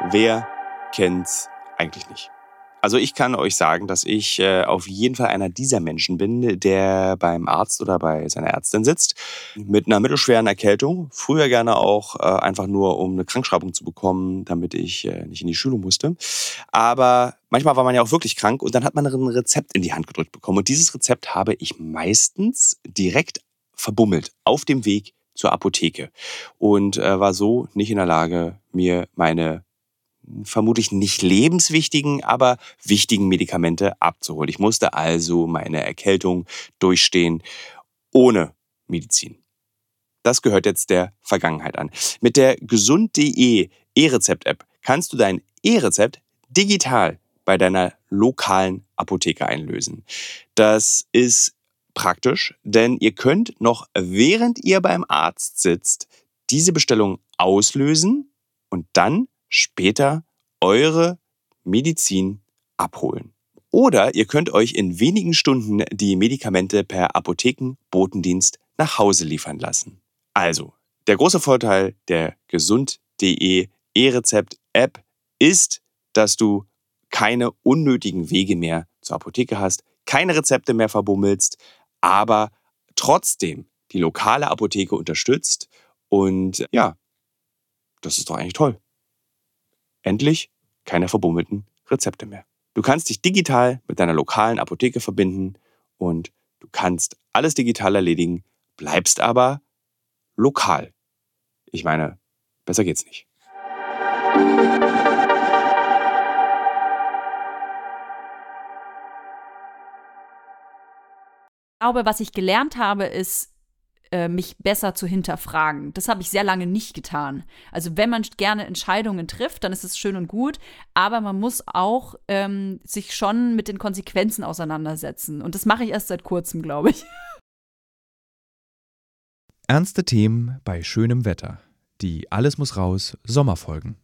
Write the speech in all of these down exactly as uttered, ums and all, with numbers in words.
Wer kennt's eigentlich nicht? Also ich kann euch sagen, dass ich äh, auf jeden Fall einer dieser Menschen bin, der beim Arzt oder bei seiner Ärztin sitzt mit einer mittelschweren Erkältung. Früher gerne auch äh, einfach nur, um eine Krankschreibung zu bekommen, damit ich äh, nicht in die Schule musste. Aber manchmal war man ja auch wirklich krank und dann hat man ein Rezept in die Hand gedrückt bekommen. Und dieses Rezept habe ich meistens direkt verbummelt auf dem Weg zur Apotheke und äh, war so nicht in der Lage, mir meine vermutlich nicht lebenswichtigen, aber wichtigen Medikamente abzuholen. Ich musste also meine Erkältung durchstehen ohne Medizin. Das gehört jetzt der Vergangenheit an. Mit der gesund punkt de E-Rezept-App kannst du dein E-Rezept digital bei deiner lokalen Apotheke einlösen. Das ist praktisch, denn ihr könnt noch während ihr beim Arzt sitzt, diese Bestellung auslösen und dann später eure Medizin abholen. Oder ihr könnt euch in wenigen Stunden die Medikamente per Apothekenbotendienst nach Hause liefern lassen. Also, der große Vorteil der gesund punkt de E-Rezept-App ist, dass du keine unnötigen Wege mehr zur Apotheke hast, keine Rezepte mehr verbummelst, aber trotzdem die lokale Apotheke unterstützt. Und ja, das ist doch eigentlich toll. Endlich keine verbummelten Rezepte mehr. Du kannst dich digital mit deiner lokalen Apotheke verbinden und du kannst alles digital erledigen, bleibst aber lokal. Ich meine, besser geht's nicht. Ich glaube, was ich gelernt habe, ist, äh, mich besser zu hinterfragen. Das habe ich sehr lange nicht getan. Also wenn man gerne Entscheidungen trifft, dann ist es schön und gut, aber man muss auch ähm, sich schon mit den Konsequenzen auseinandersetzen. Und das mache ich erst seit kurzem, glaube ich. Ernste Themen bei schönem Wetter. Die Alles muss raus Sommerfolgen.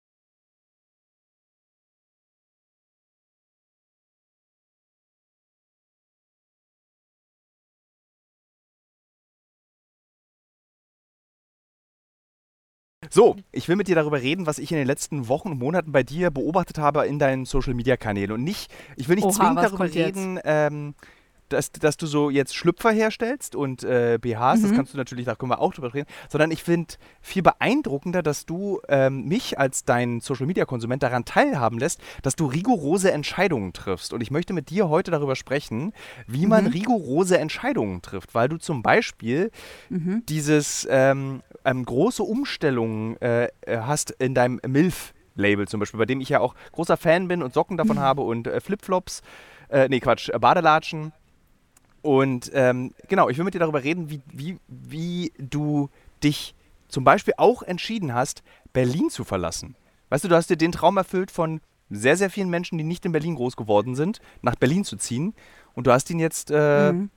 So, ich will mit dir darüber reden, was ich in den letzten Wochen und Monaten bei dir beobachtet habe in deinen Social-Media-Kanälen. Und nicht, ich will nicht Oha, zwingend was darüber kommt jetzt? reden, ähm, dass, dass du so jetzt Schlüpfer herstellst und äh, B Hs, das Mhm. kannst du natürlich, da können wir auch drüber reden, sondern ich finde viel beeindruckender, dass du ähm, mich als dein Social-Media-Konsument daran teilhaben lässt, dass du rigorose Entscheidungen triffst. Und ich möchte mit dir heute darüber sprechen, wie man Mhm. rigorose Entscheidungen trifft, weil du zum Beispiel Mhm. dieses ähm, ähm, große Umstellungen äh, äh, hast in deinem MILF-Label zum Beispiel, bei dem ich ja auch großer Fan bin und Socken davon habe und äh, Flipflops, äh, nee Quatsch, äh, Badelatschen. Und ähm, genau, ich will mit dir darüber reden, wie, wie, wie du dich zum Beispiel auch entschieden hast, Berlin zu verlassen. Weißt du, du hast dir den Traum erfüllt von sehr, sehr vielen Menschen, die nicht in Berlin groß geworden sind, nach Berlin zu ziehen. Und du hast ihn jetzt äh, Mhm.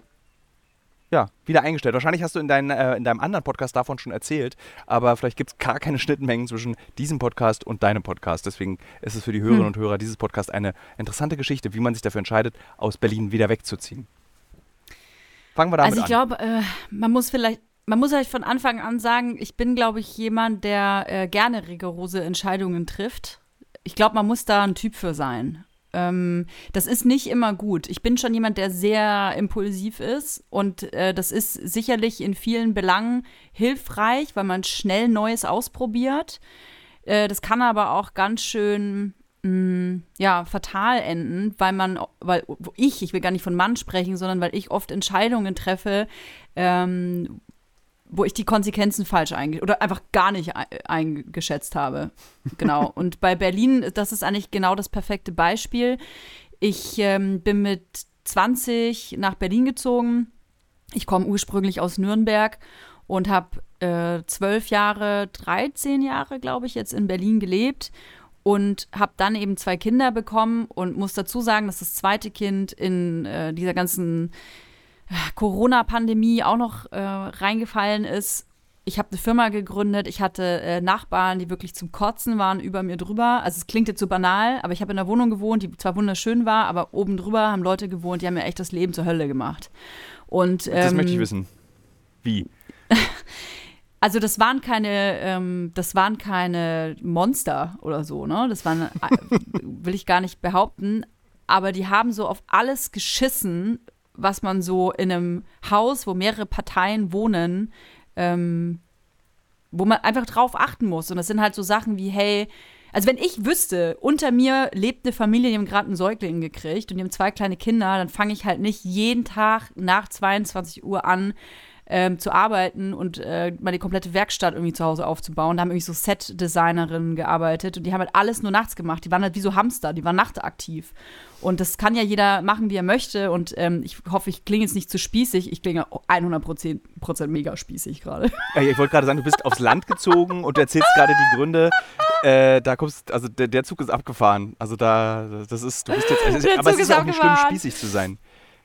ja, wieder eingestellt. Wahrscheinlich hast du in, dein, äh, in deinem anderen Podcast davon schon erzählt, aber vielleicht gibt es gar keine Schnittmengen zwischen diesem Podcast und deinem Podcast. Deswegen ist es für die Hörerinnen Hm. und Hörer dieses Podcasts eine interessante Geschichte, wie man sich dafür entscheidet, aus Berlin wieder wegzuziehen. Fangen wir damit Also ich an. glaube, äh, man muss vielleicht, man muss vielleicht von Anfang an sagen, ich bin, glaube ich, jemand, der äh, gerne rigorose Entscheidungen trifft. Ich glaube, man muss da ein Typ für sein. Ähm, das ist nicht immer gut. Ich bin schon jemand, der sehr impulsiv ist und äh, das ist sicherlich in vielen Belangen hilfreich, weil man schnell Neues ausprobiert. Äh, das kann aber auch ganz schön mh, ja, fatal enden, weil man, weil ich, ich will gar nicht von Mann sprechen, sondern weil ich oft Entscheidungen treffe, ähm, wo ich die Konsequenzen falsch einge oder einfach gar nicht e eingeschätzt habe. Genau. Und bei Berlin, das ist eigentlich genau das perfekte Beispiel. Ich ähm, bin mit zwanzig nach Berlin gezogen. Ich komme ursprünglich aus Nürnberg und habe äh, zwölf Jahre, dreizehn Jahre, glaube ich, jetzt in Berlin gelebt und habe dann eben zwei Kinder bekommen und muss dazu sagen, dass das zweite Kind in äh, dieser ganzen Corona-Pandemie auch noch äh, reingefallen ist. Ich habe eine Firma gegründet, ich hatte äh, Nachbarn, die wirklich zum Kotzen waren über mir drüber. Also es klingt jetzt so banal, aber ich habe in einer Wohnung gewohnt, die zwar wunderschön war, aber oben drüber haben Leute gewohnt, die haben mir echt das Leben zur Hölle gemacht. Und, ähm, das möchte ich wissen. Wie? Also das waren keine, ähm, das waren keine Monster oder so, ne? Das waren, will ich gar nicht behaupten, aber die haben so auf alles geschissen, was man so in einem Haus, wo mehrere Parteien wohnen, ähm, wo man einfach drauf achten muss. Und das sind halt so Sachen wie, hey, also wenn ich wüsste, unter mir lebt eine Familie, die haben gerade einen Säugling gekriegt und die haben zwei kleine Kinder, dann fange ich halt nicht jeden Tag nach zweiundzwanzig Uhr an, Ähm, zu arbeiten und äh, mal die komplette Werkstatt irgendwie zu Hause aufzubauen. Da haben irgendwie so Set-Designerinnen gearbeitet und die haben halt alles nur nachts gemacht. Die waren halt wie so Hamster, die waren nachtaktiv. Und das kann ja jeder machen, wie er möchte. Und ähm, ich hoffe, ich klinge jetzt nicht zu spießig. Ich klinge hundert Prozent mega spießig gerade. Ja, ich wollte gerade sagen, du bist aufs Land gezogen und du erzählst gerade die Gründe. Äh, da kommst, also der, der Zug ist abgefahren. Also da, das ist, du bist jetzt, also, aber es ist ja auch nicht schlimm, spießig zu sein.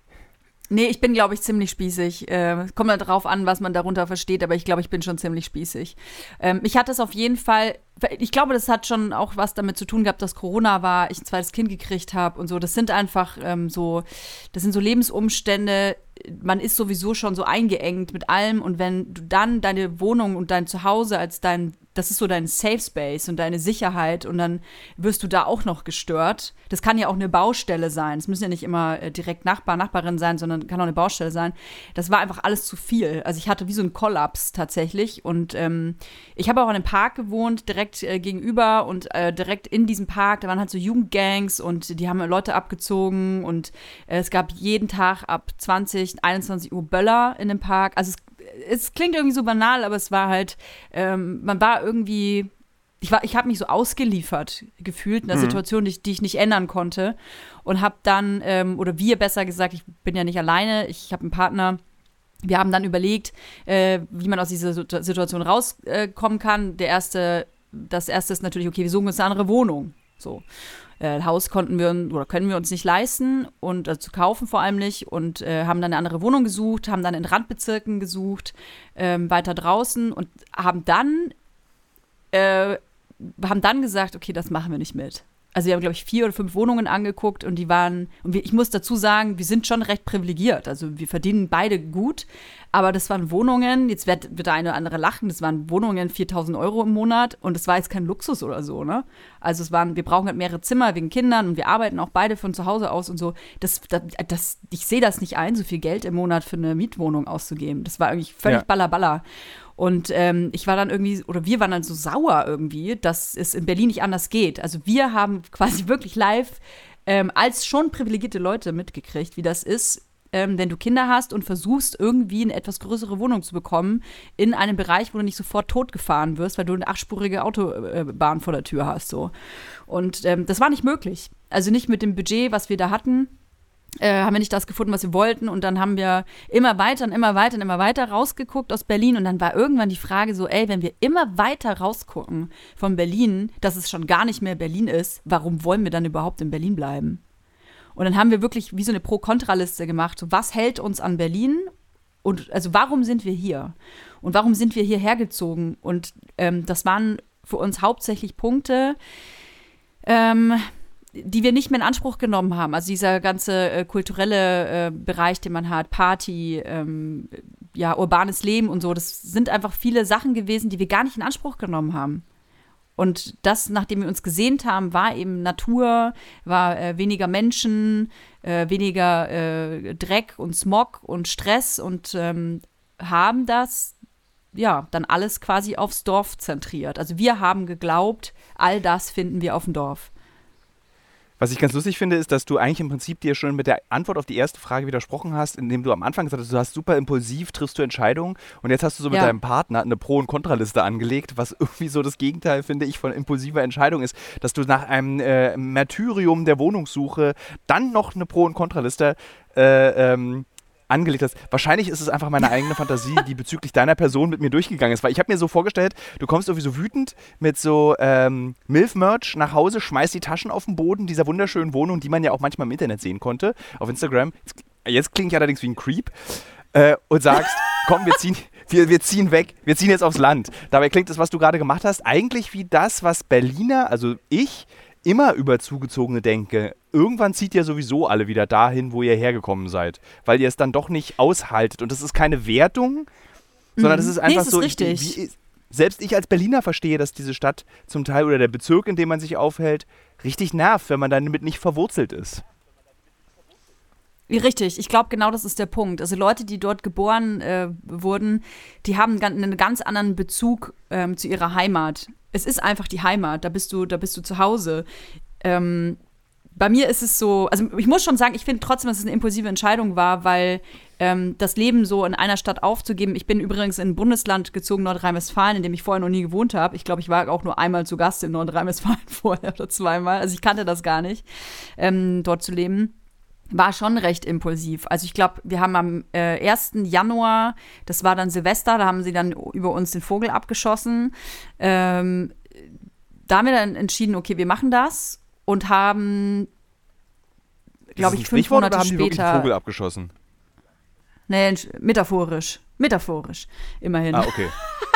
Nee, ich bin, glaube ich, ziemlich spießig. Äh, kommt halt drauf an, was man darunter versteht, aber ich glaube, ich bin schon ziemlich spießig. Ähm, mich hat das auf jeden Fall, ich glaube, das hat schon auch was damit zu tun gehabt, dass Corona war, ich ein zweites Kind gekriegt habe und so. Das sind einfach ähm, so, das sind so Lebensumstände, man ist sowieso schon so eingeengt mit allem und wenn du dann deine Wohnung und dein Zuhause als dein, das ist so dein Safe Space und deine Sicherheit und dann wirst du da auch noch gestört. Das kann ja auch eine Baustelle sein. Es müssen ja nicht immer äh, direkt Nachbar, Nachbarin sein, sondern kann auch eine Baustelle sein. Das war einfach alles zu viel. Also ich hatte wie so einen Kollaps tatsächlich und ähm, ich habe auch in einem Park gewohnt, direkt äh, gegenüber und äh, direkt in diesem Park, da waren halt so Jugendgangs und die haben Leute abgezogen und äh, es gab jeden Tag ab zwanzig, einundzwanzig Uhr Böller in dem Park. Also es Es klingt irgendwie so banal, aber es war halt, ähm, man war irgendwie, ich war, ich habe mich so ausgeliefert gefühlt in einer mhm. Situation, die ich, die ich nicht ändern konnte und habe dann, ähm, oder wir besser gesagt, ich bin ja nicht alleine, ich habe einen Partner, wir haben dann überlegt, äh, wie man aus dieser Situation rauskommen äh, kann. Der erste, das erste ist natürlich, okay, wir suchen uns eine andere Wohnung, so. Äh, Haus konnten wir oder können wir uns nicht leisten und äh, zu kaufen vor allem nicht und äh, haben dann eine andere Wohnung gesucht, haben dann in Randbezirken gesucht, ähm, weiter draußen und haben dann äh, haben dann gesagt, okay, das machen wir nicht mit. Also wir haben, glaube ich, vier oder fünf Wohnungen angeguckt und die waren, und wir, ich muss dazu sagen, wir sind schon recht privilegiert. Also wir verdienen beide gut, aber das waren Wohnungen, jetzt wird, wird der eine oder andere lachen, das waren Wohnungen viertausend Euro im Monat und das war jetzt kein Luxus oder so, ne? Also es waren, wir brauchen halt mehrere Zimmer wegen Kindern und wir arbeiten auch beide von zu Hause aus und so. Das, das, das, ich sehe das nicht ein, so viel Geld im Monat für eine Mietwohnung auszugeben. Das war eigentlich völlig ja. ballerballer. Und ähm, ich war dann irgendwie, oder wir waren dann so sauer irgendwie, dass es in Berlin nicht anders geht. Also wir haben quasi wirklich live ähm, als schon privilegierte Leute mitgekriegt, wie das ist, ähm, wenn du Kinder hast und versuchst, irgendwie eine etwas größere Wohnung zu bekommen in einem Bereich, wo du nicht sofort totgefahren wirst, weil du eine achtspurige Autobahn vor der Tür hast. So. Und ähm, das war nicht möglich. Also nicht mit dem Budget, was wir da hatten. Äh, haben wir nicht das gefunden, was wir wollten und dann haben wir immer weiter und immer weiter und immer weiter rausgeguckt aus Berlin und dann war irgendwann die Frage so, ey, wenn wir immer weiter rausgucken von Berlin, dass es schon gar nicht mehr Berlin ist, warum wollen wir dann überhaupt in Berlin bleiben? Und dann haben wir wirklich wie so eine Pro-Kontra-Liste gemacht, so, was hält uns an Berlin und also warum sind wir hier? Und warum sind wir hierher gezogen? Und ähm, das waren für uns hauptsächlich Punkte, ähm, die wir nicht mehr in Anspruch genommen haben. Also dieser ganze äh, kulturelle äh, Bereich, den man hat, Party, ähm, ja, urbanes Leben und so, das sind einfach viele Sachen gewesen, die wir gar nicht in Anspruch genommen haben. Und das, nachdem wir uns gesehnt haben, war eben Natur, war äh, weniger Menschen, äh, weniger äh, Dreck und Smog und Stress und ähm, haben das, ja, dann alles quasi aufs Dorf zentriert. Also wir haben geglaubt, all das finden wir auf dem Dorf. Was ich ganz lustig finde, ist, dass du eigentlich im Prinzip dir schon mit der Antwort auf die erste Frage widersprochen hast, indem du am Anfang gesagt hast, du hast super impulsiv, triffst du Entscheidungen und jetzt hast du so mit ja. deinem Partner eine Pro- und Kontraliste angelegt, was irgendwie so das Gegenteil, finde ich, von impulsiver Entscheidung ist, dass du nach einem äh, Martyrium der Wohnungssuche dann noch eine Pro- und Kontraliste äh, ähm, angelegt hast. Wahrscheinlich ist es einfach meine eigene Fantasie, die bezüglich deiner Person mit mir durchgegangen ist, weil ich habe mir so vorgestellt, du kommst irgendwie so wütend mit so ähm, Milf-Merch nach Hause, schmeißt die Taschen auf den Boden dieser wunderschönen Wohnung, die man ja auch manchmal im Internet sehen konnte, auf Instagram. Jetzt, jetzt klinge ich allerdings wie ein Creep äh, und sagst, komm, wir ziehen, wir, wir ziehen weg, wir ziehen jetzt aufs Land. Dabei klingt das, was du gerade gemacht hast, eigentlich wie das, was Berliner, also ich, immer über Zugezogene denke. Irgendwann zieht ihr sowieso alle wieder dahin, wo ihr hergekommen seid, weil ihr es dann doch nicht aushaltet. Und das ist keine Wertung, sondern das ist einfach nee, es ist so, richtig. Ich, wie, selbst ich als Berliner verstehe, dass diese Stadt zum Teil oder der Bezirk, in dem man sich aufhält, richtig nervt, wenn man damit nicht verwurzelt ist. Richtig, ich glaube, genau das ist der Punkt. Also Leute, die dort geboren äh, wurden, die haben einen ganz anderen Bezug ähm, zu ihrer Heimat. Es ist einfach die Heimat, da bist du, da bist du zu Hause. Ähm, bei mir ist es so, also ich muss schon sagen, ich finde trotzdem, dass es eine impulsive Entscheidung war, weil ähm, das Leben so in einer Stadt aufzugeben, ich bin übrigens in ein Bundesland gezogen, Nordrhein-Westfalen, in dem ich vorher noch nie gewohnt habe. Ich glaube, ich war auch nur einmal zu Gast in Nordrhein-Westfalen vorher oder zweimal. Also ich kannte das gar nicht, ähm, dort zu leben. War schon recht impulsiv. Also ich glaube, wir haben am äh, ersten Januar, das war dann Silvester, da haben sie dann über uns den Vogel abgeschossen. Ähm, da haben wir dann entschieden, okay, wir machen das und haben, glaube ich, fünf Monate oder haben später. Die wirklich einen Vogel abgeschossen? Nee, metaphorisch. Metaphorisch, immerhin. Ah, okay.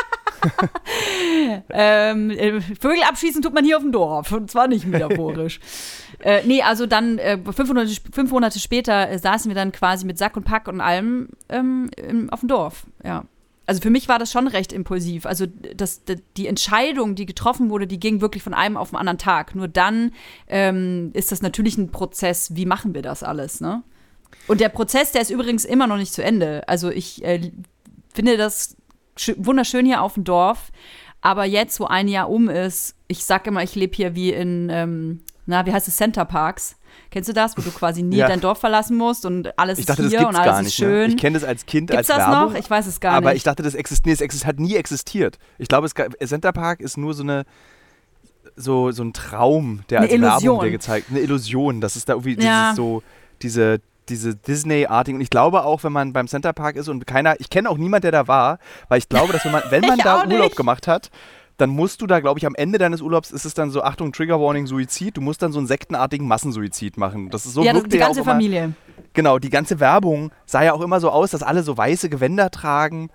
ähm, Vögel abschießen tut man hier auf dem Dorf, und zwar nicht metaphorisch. äh, nee, also dann äh, fünf, Monate, fünf Monate später äh, saßen wir dann quasi mit Sack und Pack und allem ähm, im, auf dem Dorf, ja. Also für mich war das schon recht impulsiv. Also das, die Entscheidung, die getroffen wurde, die ging wirklich von einem auf den anderen Tag. Nur dann ähm, ist das natürlich ein Prozess, wie machen wir das alles, ne? Und der Prozess, der ist übrigens immer noch nicht zu Ende. Also ich äh, finde das wunderschön hier auf dem Dorf, aber jetzt, wo ein Jahr um ist, ich sag immer, ich lebe hier wie in, ähm, na, wie heißt es, Center Parks. Kennst du das, wo du quasi nie ja. dein Dorf verlassen musst und alles ich dachte, ist hier das und alles gar ist nicht, schön. Ne? Ich kenne das als Kind Gibt's als das Werbung. noch? Ich weiß es gar aber nicht. ich dachte, das existiert, nee, es exist- hat nie existiert. Ich glaube, Center Park ist nur so eine so, so ein Traum, der eine als Illusion. Werbung der gezeigt, eine Illusion, das ist da irgendwie ja. dieses so diese diese Disney-artigen, und ich glaube auch, wenn man beim Center Park ist und keiner, ich kenne auch niemand, der da war, weil ich glaube, dass wenn man, wenn man da Urlaub nicht. gemacht hat, dann musst du da, glaube ich, am Ende deines Urlaubs ist es dann so, Achtung, Trigger Warning, Suizid, du musst dann so einen sektenartigen Massensuizid machen. Das ist so ja, das, wirkte die ja ganze auch immer, Familie. Genau, die ganze Werbung sah ja auch immer so aus, dass alle so weiße Gewänder tragen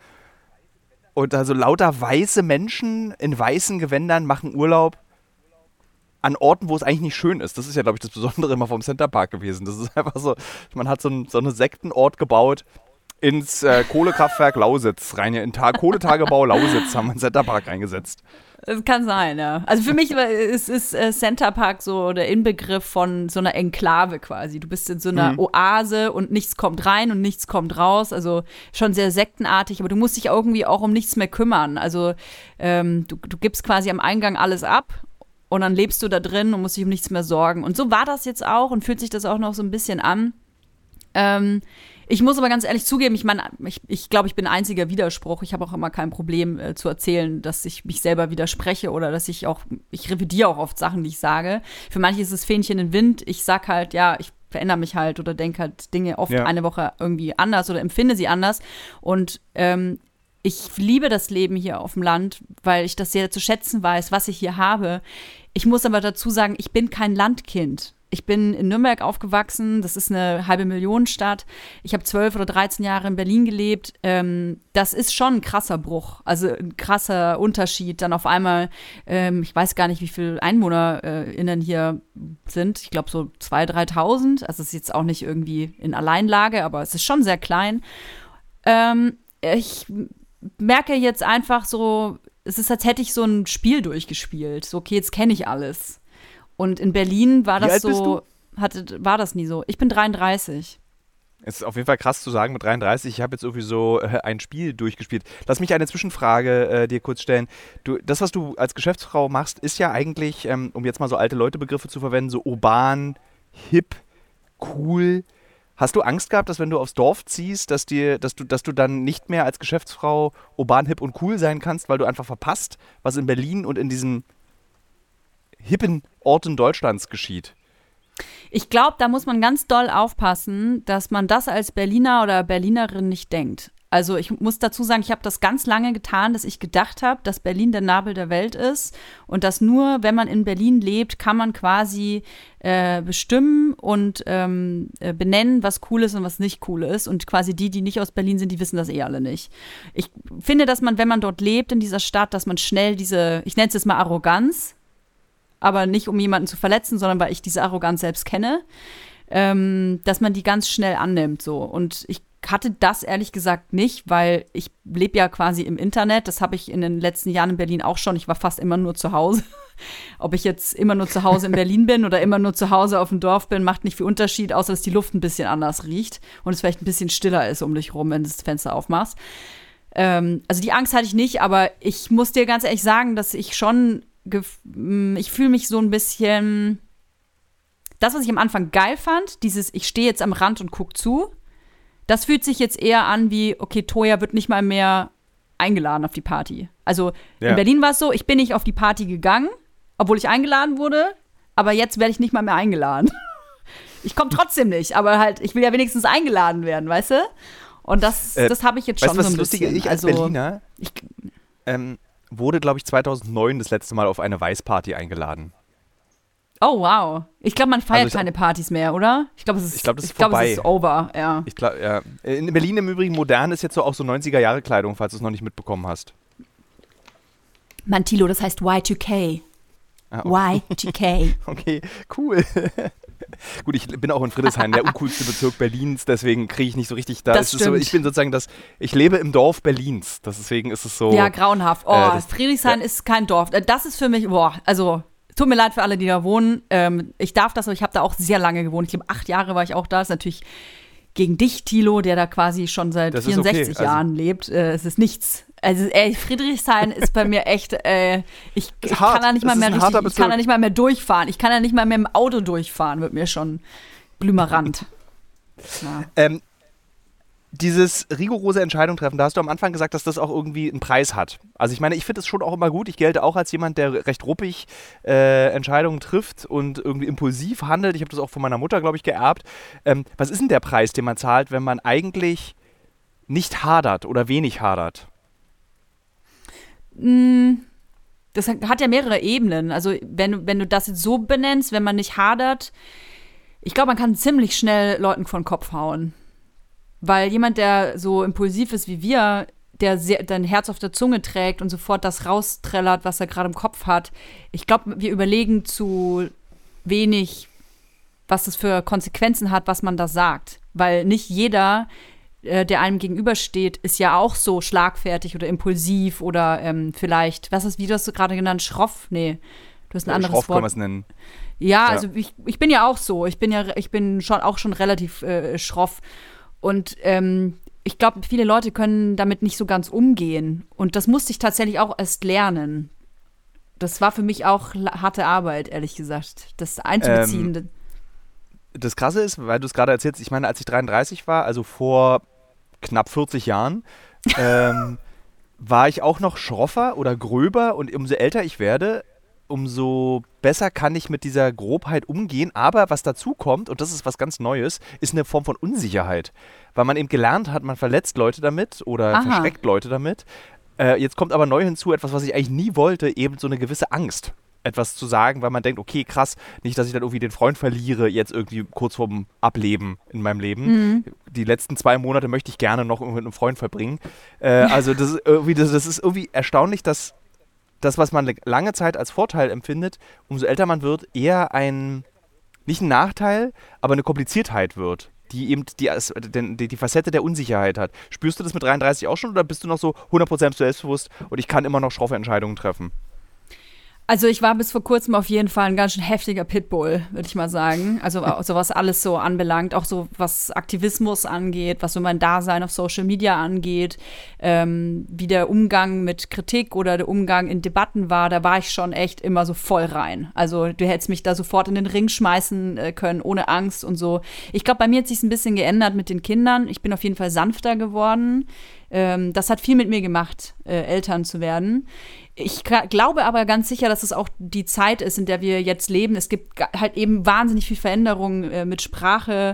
und also lauter weiße Menschen in weißen Gewändern machen Urlaub an Orten, wo es eigentlich nicht schön ist. Das ist ja, glaube ich, das Besondere immer vom Center Park gewesen. Das ist einfach so, man hat so, ein, so einen Sektenort gebaut ins äh, Kohlekraftwerk Lausitz rein. In Ta- Kohletagebau Lausitz haben wir einen Center Park reingesetzt. Das kann sein, ja. Also für mich ist, ist äh, Center Park so der Inbegriff von so einer Enklave quasi. Du bist in so einer mhm. Oase und nichts kommt rein und nichts kommt raus. Also schon sehr sektenartig, aber du musst dich irgendwie auch um nichts mehr kümmern. Also ähm, du, du gibst quasi am Eingang alles ab. Und dann lebst du da drin und musst dich um nichts mehr sorgen. Und so war das jetzt auch und fühlt sich das auch noch so ein bisschen an. Ähm, ich muss aber ganz ehrlich zugeben, ich meine, ich, ich glaube, ich bin ein einziger Widerspruch. Ich habe auch immer kein Problem äh, zu erzählen, dass ich mich selber widerspreche oder dass ich auch, ich revidiere auch oft Sachen, die ich sage. Für manche ist es Fähnchen in den Wind. Ich sag halt, ja, ich verändere mich halt oder denke halt Dinge oft ja. eine Woche irgendwie anders oder empfinde sie anders. Und ähm, ich liebe das Leben hier auf dem Land, weil ich das sehr zu schätzen weiß, was ich hier habe. Ich muss aber dazu sagen, ich bin kein Landkind. Ich bin in Nürnberg aufgewachsen, das ist eine halbe Millionenstadt. Ich habe zwölf oder dreizehn Jahre in Berlin gelebt. Ähm, das ist schon ein krasser Bruch, also ein krasser Unterschied. Dann auf einmal, ähm, ich weiß gar nicht, wie viele EinwohnerInnen hier sind. Ich glaube so zweitausend, dreitausend. Also es ist jetzt auch nicht irgendwie in Alleinlage, aber es ist schon sehr klein. Ähm, ich merke jetzt einfach so, es ist, als hätte ich so ein Spiel durchgespielt. So, okay, jetzt kenne ich alles. Und in Berlin war das so, hatte, war das nie so. Ich bin dreiunddreißig. Es ist auf jeden Fall krass zu sagen mit dreiunddreißig, ich habe jetzt irgendwie so äh, ein Spiel durchgespielt. Lass mich eine Zwischenfrage äh, dir kurz stellen. Du, das, was du als Geschäftsfrau machst, ist ja eigentlich, ähm, um jetzt mal so alte Leute-Begriffe zu verwenden, so urban, hip, cool. Hast du Angst gehabt, dass wenn du aufs Dorf ziehst, dass, dir, dass, du, dass du dann nicht mehr als Geschäftsfrau urban, hip und cool sein kannst, weil du einfach verpasst, was in Berlin und in diesen hippen Orten Deutschlands geschieht? Ich glaube, da muss man ganz doll aufpassen, dass man das als Berliner oder Berlinerin nicht denkt. Also ich muss dazu sagen, ich habe das ganz lange getan, dass ich gedacht habe, dass Berlin der Nabel der Welt ist und dass nur, wenn man in Berlin lebt, kann man quasi äh, bestimmen und ähm, äh, benennen, was cool ist und was nicht cool ist. Und quasi die, die nicht aus Berlin sind, die wissen das eh alle nicht. Ich finde, dass man, wenn man dort lebt in dieser Stadt, dass man schnell diese, ich nenne es jetzt mal Arroganz, aber nicht um jemanden zu verletzen, sondern weil ich diese Arroganz selbst kenne, ähm, dass man die ganz schnell annimmt. So. Und ich hatte das ehrlich gesagt nicht, weil ich lebe ja quasi im Internet. Das habe ich in den letzten Jahren in Berlin auch schon. Ich war fast immer nur zu Hause. Ob ich jetzt immer nur zu Hause in Berlin bin oder immer nur zu Hause auf dem Dorf bin, macht nicht viel Unterschied, außer dass die Luft ein bisschen anders riecht und es vielleicht ein bisschen stiller ist um dich rum, wenn du das Fenster aufmachst. Ähm, also die Angst hatte ich nicht, aber ich muss dir ganz ehrlich sagen, dass ich schon, gef- ich fühle mich so ein bisschen, das, was ich am Anfang geil fand, dieses, ich stehe jetzt am Rand und guck zu, das fühlt sich jetzt eher an wie, okay, Toja wird nicht mal mehr eingeladen auf die Party. Also ja. in Berlin war es so, ich bin nicht auf die Party gegangen, obwohl ich eingeladen wurde, aber jetzt werde ich nicht mal mehr eingeladen. Ich komme trotzdem nicht, aber halt, ich will ja wenigstens eingeladen werden, weißt du? Und das, äh, das habe ich jetzt schon weißt, so ein was bisschen. Lustige, ich als also, Berliner ich, ähm, wurde, glaube ich, zweitausendneun das letzte Mal auf eine Weißparty eingeladen. Oh, wow. Ich glaube, man feiert Also ich- keine Partys mehr, oder? Ich glaube, es ist, Ich glaub, das ist ich glaub, vorbei. es ist over, ja. Ich glaube, ja. In Berlin im Übrigen modern ist jetzt so auch so neunziger-Jahre-Kleidung, falls du es noch nicht mitbekommen hast. Mann, Thilo, das heißt Y zwei K. Ah, okay. Y zwei K. Okay, cool. Gut, ich bin auch in Friedrichshain, der uncoolste Bezirk Berlins, deswegen kriege ich nicht so richtig da. Das Es ist so, stimmt. ich bin sozusagen das, ich lebe im Dorf Berlins, das, deswegen ist es so. Ja, grauenhaft. Oh, äh, das- Friedrichshain ja. ist kein Dorf. Äh, Das ist für mich, boah, also tut mir leid für alle, die da wohnen. Ähm, ich darf das, aber ich habe da auch sehr lange gewohnt. Ich glaube, acht Jahre war ich auch da. Das ist natürlich gegen dich, Thilo, der da quasi schon seit Das ist okay. vierundsechzig Also- Jahren lebt. Äh, es ist nichts. Also, ey, Friedrichshain ist bei mir echt, äh, ich, ich hart. kann da nicht Es mal ist mehr ein richtig, harter ich kann da Bezirk. nicht mal mehr durchfahren. Ich kann da nicht mal mehr im Auto durchfahren, wird mir schon blümerant. Ja. Ähm, dieses rigorose Entscheidung treffen, da hast du am Anfang gesagt, dass das auch irgendwie einen Preis hat. Also ich meine, ich finde es schon auch immer gut. Ich gelte auch als jemand, der recht ruppig äh, Entscheidungen trifft und irgendwie impulsiv handelt. Ich habe das auch von meiner Mutter, glaube ich, geerbt. Ähm, was ist denn der Preis, den man zahlt, wenn man eigentlich nicht hadert oder wenig hadert? Das hat ja mehrere Ebenen. Also wenn, du- wenn du das jetzt so benennst, wenn man nicht hadert, ich glaube, man kann ziemlich schnell Leuten vor den Kopf hauen. Weil jemand, der so impulsiv ist wie wir, der sehr, dein Herz auf der Zunge trägt und sofort das rausträllert, was er gerade im Kopf hat, ich glaube, wir überlegen zu wenig, was das für Konsequenzen hat, was man da sagt. Weil nicht jeder, äh, der einem gegenübersteht, ist ja auch so schlagfertig oder impulsiv oder ähm, vielleicht, was ist, wie du hast du gerade genannt, schroff? Nee, du hast ein anderes Schroff kann man Wort. es nennen. Ja, Ja. also ich, ich bin ja auch so. Ich bin ja, ich bin schon auch schon relativ äh, schroff. Und ähm, ich glaube, viele Leute können damit nicht so ganz umgehen. Und das musste ich tatsächlich auch erst lernen. Das war für mich auch la- harte Arbeit, ehrlich gesagt. Das einzubeziehen. Ähm, Das Krasse ist, weil du es gerade erzählst, ich meine, als ich dreiunddreißig war, also vor knapp vierzig Jahren, ähm, war ich auch noch schroffer oder gröber und umso älter ich werde, umso besser kann ich mit dieser Grobheit umgehen. Aber was dazu kommt, und das ist was ganz Neues, ist eine Form von Unsicherheit. Weil man eben gelernt hat, man verletzt Leute damit oder Aha. verschreckt Leute damit. Äh, jetzt kommt aber neu hinzu, etwas, was ich eigentlich nie wollte, eben so eine gewisse Angst, etwas zu sagen, weil man denkt, okay, krass, nicht, dass ich dann irgendwie den Freund verliere, jetzt irgendwie kurz vorm Ableben in meinem Leben. Mhm. Die letzten zwei Monate möchte ich gerne noch mit einem Freund verbringen. Äh, also das ist, irgendwie, das, das ist irgendwie erstaunlich, dass das, was man lange Zeit als Vorteil empfindet, umso älter man wird, eher ein, nicht ein Nachteil, aber eine Kompliziertheit wird, die eben die, die, die Facette der Unsicherheit hat. Spürst du das mit dreiunddreißig auch schon oder bist du noch so hundert Prozent selbstbewusst und ich kann immer noch schroffe Entscheidungen treffen? Also ich war bis vor kurzem auf jeden Fall ein ganz schön heftiger Pitbull, würde ich mal sagen. Also so was alles so anbelangt, auch so was Aktivismus angeht, was so mein Dasein auf Social Media angeht, ähm, wie der Umgang mit Kritik oder der Umgang in Debatten war, da war ich schon echt immer so voll rein. Also du hättest mich da sofort in den Ring schmeißen äh, können, ohne Angst und so. Ich glaube, bei mir hat sich ein bisschen geändert mit den Kindern. Ich bin auf jeden Fall sanfter geworden. Ähm, das hat viel mit mir gemacht, äh, Eltern zu werden. Ich k- glaube aber ganz sicher, dass es auch die Zeit ist, in der wir jetzt leben. Es gibt ga- halt eben wahnsinnig viel Veränderung äh, mit Sprache.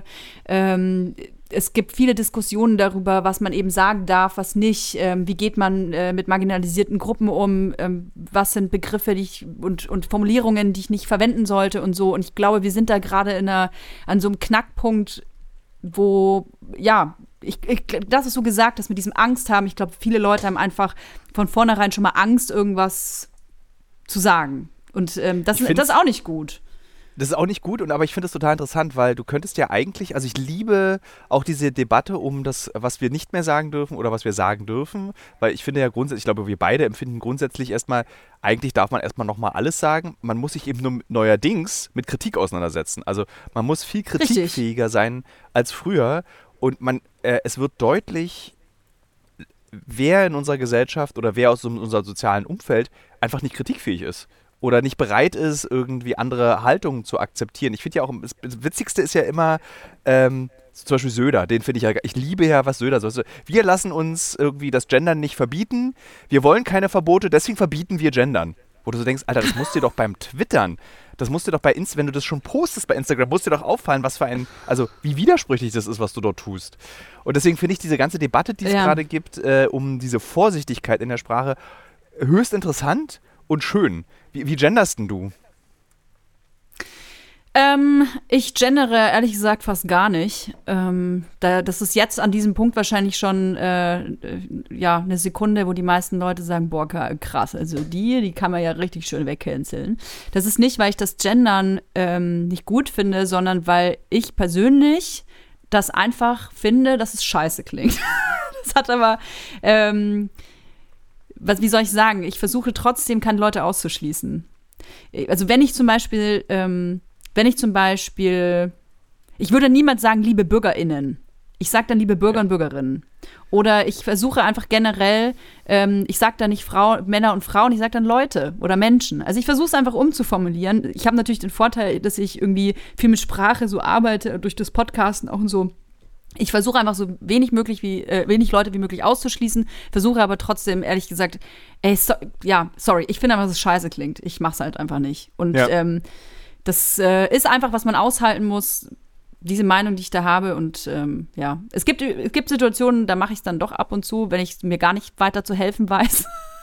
Ähm, es gibt viele Diskussionen darüber, was man eben sagen darf, was nicht. Ähm, wie geht man äh, mit marginalisierten Gruppen um? Ähm, was sind Begriffe die ich, und, und Formulierungen, die ich nicht verwenden sollte und so. Und ich glaube, wir sind da gerade in einer, an so einem Knackpunkt, wo, ja, ich, ich, das ist so gesagt, dass mit diesem Angst haben, ich glaube, viele Leute haben einfach von vornherein schon mal Angst, irgendwas zu sagen. Und ähm, das, Ich find's- das ist auch nicht gut. Das ist auch nicht gut, und aber ich finde es total interessant, weil du könntest ja eigentlich, also ich liebe auch diese Debatte um das, was wir nicht mehr sagen dürfen oder was wir sagen dürfen, weil ich finde ja grundsätzlich, ich glaube, wir beide empfinden grundsätzlich erstmal, eigentlich darf man erstmal nochmal alles sagen, man muss sich eben nur neuerdings mit Kritik auseinandersetzen. Also man muss viel kritikfähiger Richtig. sein als früher, und man, äh, es wird deutlich, wer in unserer Gesellschaft oder wer aus unserem sozialen Umfeld einfach nicht kritikfähig ist. Oder nicht bereit ist, irgendwie andere Haltungen zu akzeptieren. Ich finde ja auch, das Witzigste ist ja immer, ähm, zum Beispiel Söder, den finde ich ja, ich liebe ja, was Söder so. Wir lassen uns irgendwie das Gendern nicht verbieten, wir wollen keine Verbote, deswegen verbieten wir Gendern. Wo du so denkst, Alter, das musst dir doch beim Twittern, das musst dir doch bei Insta, wenn du das schon postest bei Instagram, musst dir doch auffallen, was für ein, also wie widersprüchlich das ist, was du dort tust. Und deswegen finde ich diese ganze Debatte, die es ja. gerade gibt, äh, um diese Vorsichtigkeit in der Sprache, höchst interessant und schön. Wie, wie genderst denn du? Ähm, ich gendere ehrlich gesagt fast gar nicht. Ähm, da, das ist jetzt an diesem Punkt wahrscheinlich schon äh, äh, ja, eine Sekunde, wo die meisten Leute sagen, boah, krass, also die, die kann man ja richtig schön wegcanceln. Das ist nicht, weil ich das Gendern ähm, nicht gut finde, sondern weil ich persönlich das einfach finde, dass es scheiße klingt. Das hat aber ähm, Was, wie soll ich sagen? Ich versuche trotzdem, keine Leute auszuschließen. Also wenn ich zum Beispiel, ähm, wenn ich zum Beispiel, ich würde niemals sagen, liebe BürgerInnen. Ich sage dann liebe Bürger und Bürgerinnen. Oder ich versuche einfach generell, ähm, ich sage dann nicht Frau, Männer und Frauen, ich sage dann Leute oder Menschen. Also ich versuche es einfach umzuformulieren. Ich habe natürlich den Vorteil, dass ich irgendwie viel mit Sprache so arbeite, durch das Podcasten auch und so. Ich versuche einfach so wenig möglich wie äh, wenig Leute wie möglich auszuschließen, versuche aber trotzdem, ehrlich gesagt, ey, so, ja, sorry, ich finde einfach, dass es scheiße klingt. Ich mach's halt einfach nicht. Und ja. ähm, das äh, ist einfach, was man aushalten muss, diese Meinung, die ich da habe. Und ähm, ja, es gibt, es gibt Situationen, da mache ich es dann doch ab und zu, wenn ich mir gar nicht weiter zu helfen weiß.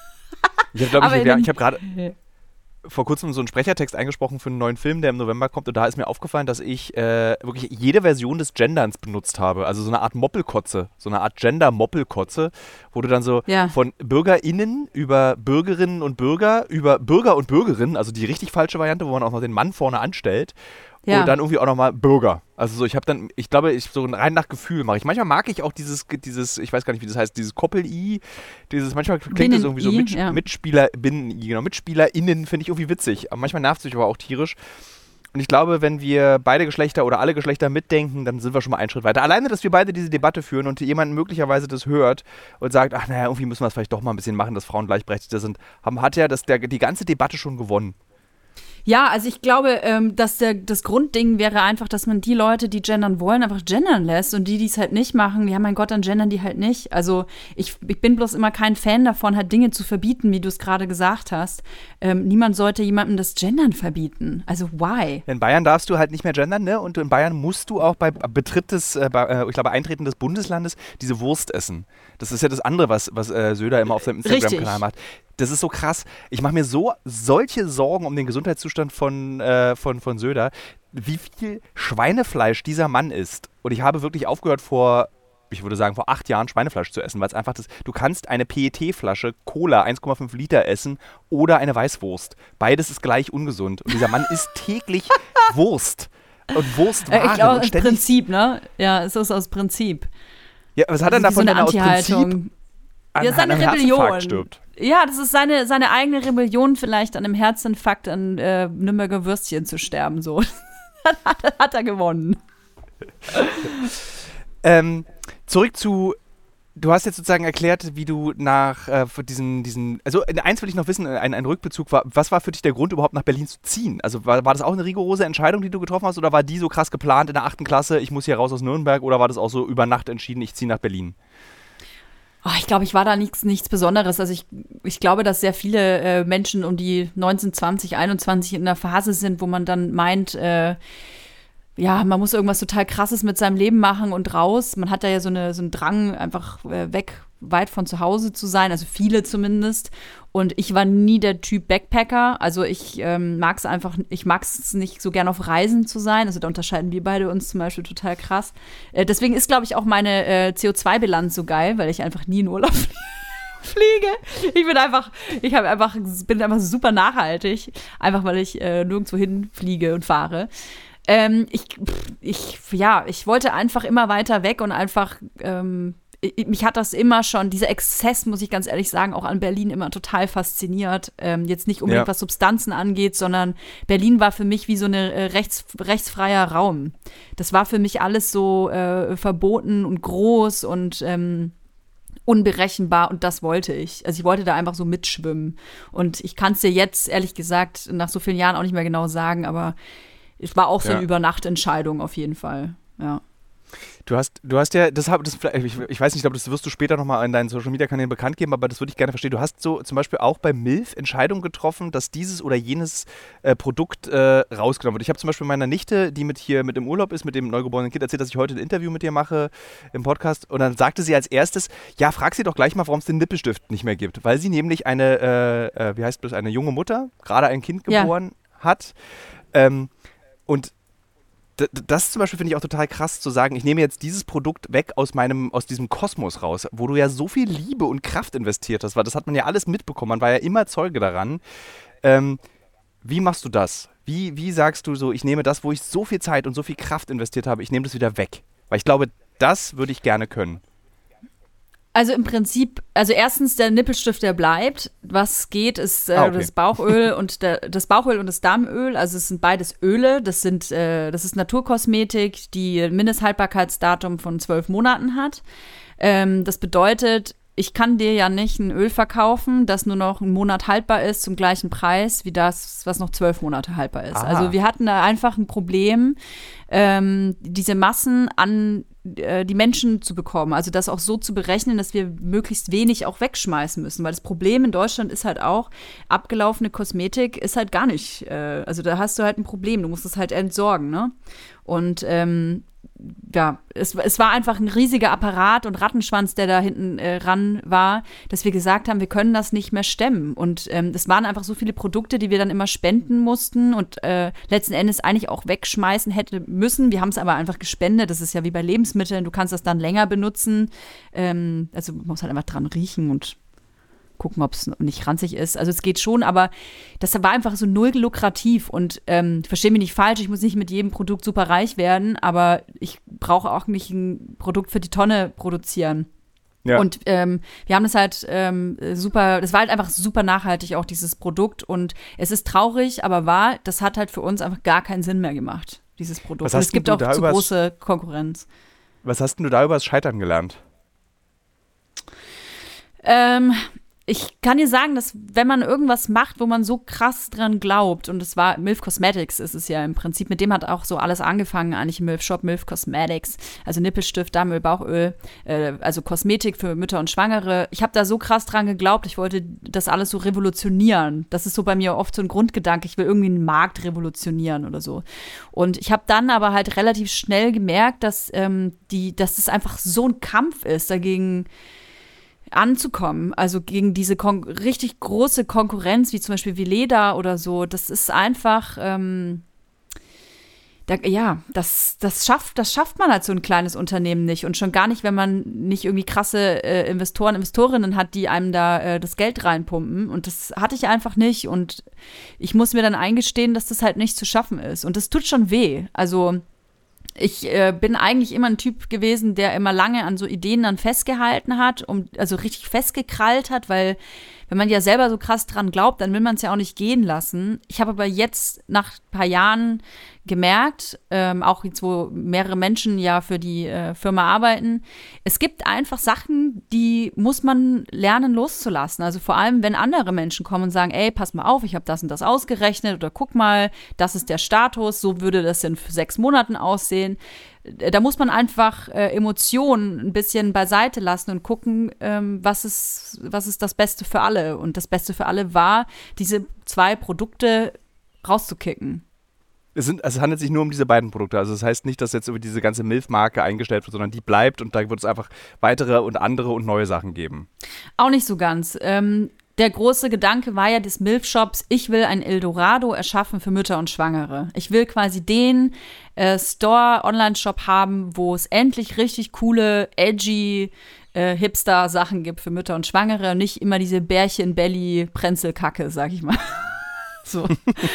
Ich glaube, ich, ja, ich habe gerade vor kurzem so einen Sprechertext eingesprochen für einen neuen Film, der im November kommt, und da ist mir aufgefallen, dass ich äh, wirklich jede Version des Genderns benutzt habe. Also so eine Art Moppelkotze, so eine Art Gender-Moppelkotze, wo du dann so ja. von BürgerInnen über Bürgerinnen und Bürger, über Bürger und Bürgerinnen, also die richtig falsche Variante, wo man auch noch den Mann vorne anstellt, ja. und dann irgendwie auch nochmal Bürger. Also so, ich habe dann, ich glaube, ich so rein nach Gefühl mache ich. Manchmal mag ich auch dieses, dieses, ich weiß gar nicht, wie das heißt, dieses Koppel-I, dieses, manchmal klingt das irgendwie so mit, ja. Mitspieler, Binnen-I, genau, MitspielerInnen finde ich irgendwie witzig. Aber manchmal nervt es sich aber auch tierisch. Und ich glaube, wenn wir beide Geschlechter oder alle Geschlechter mitdenken, dann sind wir schon mal einen Schritt weiter. Alleine, dass wir beide diese Debatte führen und jemand möglicherweise das hört und sagt, ach naja, irgendwie müssen wir es vielleicht doch mal ein bisschen machen, dass Frauen gleichberechtigter sind, haben, hat ja das, der, die ganze Debatte schon gewonnen. Ja, also ich glaube, ähm, dass der, das Grundding wäre einfach, dass man die Leute, die gendern wollen, einfach gendern lässt, und die, die es halt nicht machen, ja mein Gott, dann gendern die halt nicht. Also ich, ich bin bloß immer kein Fan davon, halt Dinge zu verbieten, wie du es gerade gesagt hast. Ähm, niemand sollte jemandem das Gendern verbieten. Also why? In Bayern darfst du halt nicht mehr gendern, ne? Und in Bayern musst du auch bei Betritt des, äh, bei, ich glaube, Eintreten des Bundeslandes diese Wurst essen. Das ist ja das andere, was, was äh, Söder immer auf seinem Instagram-Kanal macht. Das ist so krass. Ich mache mir so solche Sorgen um den Gesundheitszustand von, äh, von, von Söder, wie viel Schweinefleisch dieser Mann isst. Und ich habe wirklich aufgehört vor, ich würde sagen, vor acht Jahren Schweinefleisch zu essen, weil es einfach das, du kannst eine P E T-Flasche Cola eins Komma fünf Liter essen oder eine Weißwurst. Beides ist gleich ungesund. Und dieser Mann isst täglich Wurst. Und Wurstwaren. Ich glaube, aus Prinzip, ne? Ja, es ist aus Prinzip. Ja, was hat er davon, wenn er aus Prinzip an, ja, seine an einem Rebellion stirbt? Ja, das ist seine, seine eigene Rebellion, vielleicht an einem Herzinfarkt an äh, Nürnberger Würstchen zu sterben. So. hat, hat er gewonnen. ähm, zurück zu, du hast jetzt sozusagen erklärt, wie du nach äh, diesen, diesen, also eins will ich noch wissen, ein, ein Rückbezug war, was war für dich der Grund, überhaupt nach Berlin zu ziehen? Also war, war das auch eine rigorose Entscheidung, die du getroffen hast, oder war die so krass geplant in der achten Klasse, ich muss hier raus aus Nürnberg, oder war das auch so über Nacht entschieden, ich ziehe nach Berlin? Oh, ich glaube, ich war da nichts, nichts Besonderes. Also ich, ich glaube, dass sehr viele äh, Menschen um die neunzehn, zwanzig, einundzwanzig in einer Phase sind, wo man dann meint, äh, ja, man muss irgendwas total Krasses mit seinem Leben machen und raus. Man hat da ja so, eine, so einen Drang, einfach äh, weg, weit von zu Hause zu sein, also viele zumindest. Und ich war nie der Typ Backpacker. Also ich ähm, mag es einfach, ich mag es nicht so gern auf Reisen zu sein. Also da unterscheiden wir beide uns zum Beispiel total krass. Äh, deswegen ist, glaube ich, auch meine äh, C O zwei Bilanz so geil, weil ich einfach nie in Urlaub fliege. fliege. Ich bin einfach, ich habe einfach, bin einfach super nachhaltig, einfach weil ich äh, nirgendwo hinfliege und fahre. Ähm, ich, ich, ja, ich wollte einfach immer weiter weg und einfach, ähm, ich, mich hat das immer schon, dieser Exzess, muss ich ganz ehrlich sagen, auch an Berlin immer total fasziniert. Ähm, jetzt nicht unbedingt, ja. was Substanzen angeht, sondern Berlin war für mich wie so ein äh, rechts, rechtsfreier Raum. Das war für mich alles so äh, verboten und groß und ähm, unberechenbar und das wollte ich. Also ich wollte da einfach so mitschwimmen. Und ich kann es dir jetzt, ehrlich gesagt, nach so vielen Jahren auch nicht mehr genau sagen, aber es war auch so eine ja. Übernachtentscheidung auf jeden Fall, ja. Du hast, du hast ja, das, das ich, ich weiß nicht, ich glaube, das wirst du später nochmal in deinen Social-Media-Kanälen bekannt geben, aber das würde ich gerne verstehen. Du hast so zum Beispiel auch bei Milf Entscheidungen getroffen, dass dieses oder jenes äh, Produkt äh, rausgenommen wird. Ich habe zum Beispiel meiner Nichte, die mit hier mit im Urlaub ist, mit dem neugeborenen Kind, erzählt, dass ich heute ein Interview mit ihr mache im Podcast und dann sagte sie als erstes, ja, frag sie doch gleich mal, warum es den Nippelstift nicht mehr gibt, weil sie nämlich eine, äh, äh, wie heißt das, eine junge Mutter, gerade ein Kind geboren ja. hat ähm, und das zum Beispiel finde ich auch total krass zu sagen, ich nehme jetzt dieses Produkt weg aus meinem, aus diesem Kosmos raus, wo du ja so viel Liebe und Kraft investiert hast, weil das hat man ja alles mitbekommen, man war ja immer Zeuge daran. Ähm, wie machst du das? Wie, wie sagst du so, ich nehme das, wo ich so viel Zeit und so viel Kraft investiert habe, ich nehme das wieder weg? Weil ich glaube, das würde ich gerne können. Also im Prinzip, also erstens der Nippelstift, der bleibt. Was geht, ist äh, ah, okay. das Bauchöl und der, das Bauchöl und das Darmöl. Also es sind beides Öle. Das sind, äh, das ist Naturkosmetik, die ein Mindesthaltbarkeitsdatum von zwölf Monaten hat. Ähm, das bedeutet, ich kann dir ja nicht ein Öl verkaufen, das nur noch einen Monat haltbar ist zum gleichen Preis wie das, was noch zwölf Monate haltbar ist. Ah. Also wir hatten da einfach ein Problem, ähm, diese Massen an äh, die Menschen zu bekommen. Also das auch so zu berechnen, dass wir möglichst wenig auch wegschmeißen müssen. Weil das Problem in Deutschland ist halt auch, abgelaufene Kosmetik ist halt gar nicht, äh, also da hast du halt ein Problem. Du musst es halt entsorgen, ne? Und ähm, ja, es, es war einfach ein riesiger Apparat und Rattenschwanz, der da hinten äh, ran war, dass wir gesagt haben, wir können das nicht mehr stemmen. Und ähm, es waren einfach so viele Produkte, die wir dann immer spenden mussten und äh, letzten Endes eigentlich auch wegschmeißen hätte müssen. Wir haben es aber einfach gespendet. Das ist ja wie bei Lebensmitteln. Du kannst das dann länger benutzen. Ähm, also man muss halt einfach dran riechen und gucken, ob es nicht ranzig ist. Also es geht schon, aber das war einfach so null lukrativ und ähm, verstehe mich nicht falsch, ich muss nicht mit jedem Produkt super reich werden, aber ich brauche auch nicht ein Produkt für die Tonne produzieren. Ja. Und ähm, wir haben das halt ähm, super, das war halt einfach super nachhaltig auch, dieses Produkt und es ist traurig, aber wahr, das hat halt für uns einfach gar keinen Sinn mehr gemacht, dieses Produkt. Und es gibt auch zu große Konkurrenz. Was hast denn du da über das Scheitern gelernt? Ähm, Ich kann dir sagen, dass wenn man irgendwas macht, wo man so krass dran glaubt, und es war Milf Cosmetics, ist es ja im Prinzip, mit dem hat auch so alles angefangen, eigentlich im Milf Shop, Milf Cosmetics, also Nippelstift, Darmöl, Bauchöl, äh, also Kosmetik für Mütter und Schwangere. Ich habe da so krass dran geglaubt, ich wollte das alles so revolutionieren. Das ist so bei mir oft so ein Grundgedanke, ich will irgendwie einen Markt revolutionieren oder so. Und ich habe dann aber halt relativ schnell gemerkt, dass, ähm, die, dass das einfach so ein Kampf ist, dagegen anzukommen, also gegen diese kon- richtig große Konkurrenz, wie zum Beispiel Veleda oder so, das ist einfach, ähm, da, ja, das, das, schafft, das schafft man als so ein kleines Unternehmen nicht und schon gar nicht, wenn man nicht irgendwie krasse äh, Investoren, Investorinnen hat, die einem da äh, das Geld reinpumpen und das hatte ich einfach nicht und ich muss mir dann eingestehen, dass das halt nicht zu schaffen ist und das tut schon weh, also ich äh, bin eigentlich immer ein Typ gewesen, der immer lange an so Ideen dann festgehalten hat, um, also richtig festgekrallt hat, weil wenn man ja selber so krass dran glaubt, dann will man es ja auch nicht gehen lassen. Ich habe aber jetzt nach ein paar Jahren gemerkt, ähm, auch jetzt, wo mehrere Menschen ja für die äh, Firma arbeiten, es gibt einfach Sachen, die muss man lernen loszulassen. Also vor allem, wenn andere Menschen kommen und sagen, ey, pass mal auf, ich habe das und das ausgerechnet oder guck mal, das ist der Status, so würde das in sechs Monaten aussehen. Da muss man einfach äh, Emotionen ein bisschen beiseite lassen und gucken, ähm, was ist, was ist das Beste für alle. Und das Beste für alle war, diese zwei Produkte rauszukicken. Es, sind, also es handelt sich nur um diese beiden Produkte. Also das heißt nicht, dass jetzt über diese ganze Milf-Marke eingestellt wird, sondern die bleibt und da wird es einfach weitere und andere und neue Sachen geben. Auch nicht so ganz. Ähm, Der große Gedanke war ja des Milf-Shops, ich will ein Eldorado erschaffen für Mütter und Schwangere. Ich will quasi den äh, Store, Online-Shop haben, wo es endlich richtig coole, edgy äh, Hipster-Sachen gibt für Mütter und Schwangere und nicht immer diese Bärchen-Belly-Prenzelkacke, sag ich mal. So.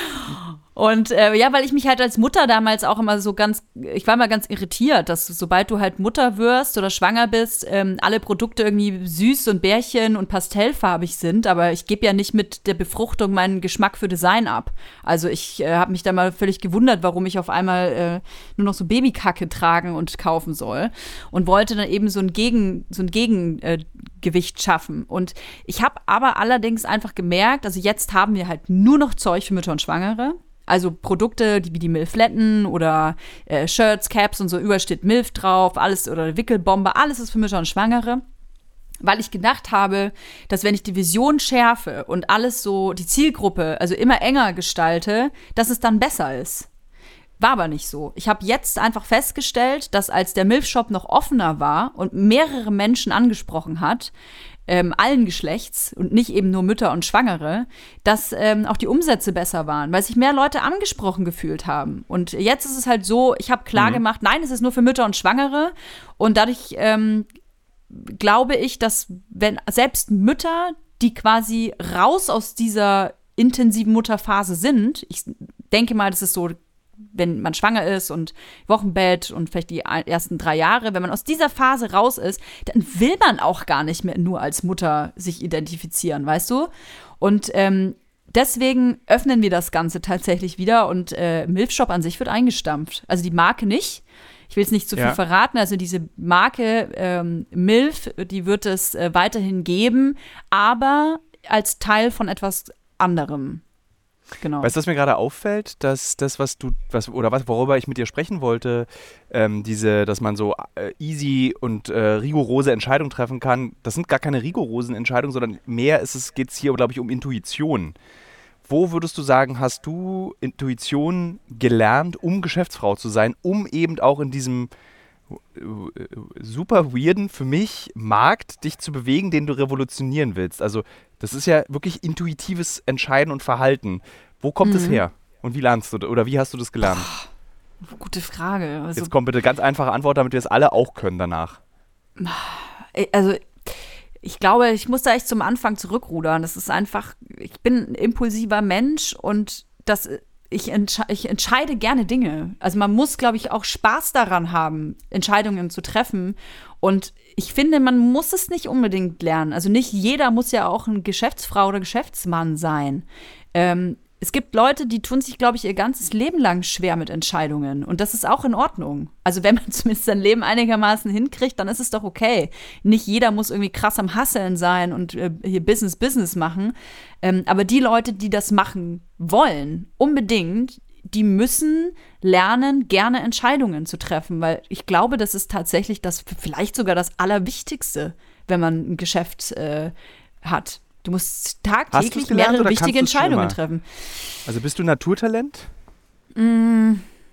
Und äh, ja, weil ich mich halt als Mutter damals auch immer so ganz, ich war immer ganz irritiert, dass sobald du halt Mutter wirst oder schwanger bist, ähm, alle Produkte irgendwie süß und Bärchen und pastellfarbig sind, aber ich gebe ja nicht mit der Befruchtung meinen Geschmack für Design ab. Also ich äh, habe mich da mal völlig gewundert, warum ich auf einmal äh, nur noch so Babykacke tragen und kaufen soll und wollte dann eben so ein Gegen, so ein Gegengewicht äh, schaffen. Und ich habe aber allerdings einfach gemerkt, also jetzt haben wir halt nur noch Zeug für Mütter und Schwangere. Also Produkte die, wie die Milfletten oder äh, Shirts, Caps und so, überall steht Milf drauf, alles oder Wickelbombe, alles ist für Mütter und Schwangere. Weil ich gedacht habe, dass wenn ich die Vision schärfe und alles so, die Zielgruppe, also immer enger gestalte, dass es dann besser ist. War aber nicht so. Ich habe jetzt einfach festgestellt, dass als der Milfshop noch offener war und mehrere Menschen angesprochen hat, Ähm, allen Geschlechts und nicht eben nur Mütter und Schwangere, dass ähm, auch die Umsätze besser waren, weil sich mehr Leute angesprochen gefühlt haben. Und jetzt ist es halt so, ich habe klar mhm. gemacht, nein, es ist nur für Mütter und Schwangere. Und dadurch ähm, glaube ich, dass wenn selbst Mütter, die quasi raus aus dieser intensiven Mutterphase sind, ich denke mal, das ist so, wenn man schwanger ist und Wochenbett und vielleicht die ersten drei Jahre, wenn man aus dieser Phase raus ist, dann will man auch gar nicht mehr nur als Mutter sich identifizieren, weißt du? Und ähm, deswegen öffnen wir das Ganze tatsächlich wieder und äh, Milfshop an sich wird eingestampft. Also die Marke nicht. Ich will es nicht zu viel ja. verraten. Also diese Marke ähm, Milf, die wird es äh, weiterhin geben, aber als Teil von etwas anderem. Genau. Weißt du, was mir gerade auffällt, dass das, was du, was, oder was, worüber ich mit dir sprechen wollte, ähm, diese, dass man so äh, easy und äh, rigorose Entscheidungen treffen kann, das sind gar keine rigorosen Entscheidungen, sondern mehr ist es, geht es hier, glaube ich, um Intuition. Wo würdest du sagen, hast du Intuition gelernt, um Geschäftsfrau zu sein, um eben auch in diesem super weirden, für mich, Markt dich zu bewegen, den du revolutionieren willst? Also das ist ja wirklich intuitives Entscheiden und Verhalten. Wo kommt es mhm. her? Und wie lernst du, oder wie hast du das gelernt? Oh, gute Frage. Also, Jetzt kommt bitte ganz einfache Antwort, damit wir es alle auch können danach. Also ich glaube, ich muss da echt zum Anfang zurückrudern. Das ist einfach, ich bin ein impulsiver Mensch und das Ich, entsche- ich entscheide gerne Dinge. Also man muss, glaube ich, auch Spaß daran haben, Entscheidungen zu treffen. Und ich finde, man muss es nicht unbedingt lernen. Also nicht jeder muss ja auch eine Geschäftsfrau oder Geschäftsmann sein. Ähm, es gibt Leute, die tun sich, glaube ich, ihr ganzes Leben lang schwer mit Entscheidungen. Und das ist auch in Ordnung. Also wenn man zumindest sein Leben einigermaßen hinkriegt, dann ist es doch okay. Nicht jeder muss irgendwie krass am Hasseln sein und äh, hier Business, Business machen. Ähm, aber die Leute, die das machen wollen, unbedingt, die müssen lernen, gerne Entscheidungen zu treffen. Weil ich glaube, das ist tatsächlich das, vielleicht sogar das Allerwichtigste, wenn man ein Geschäft äh, hat. Du musst tagtäglich gelernt, mehrere wichtige Entscheidungen treffen. Also bist du Naturtalent? Mm.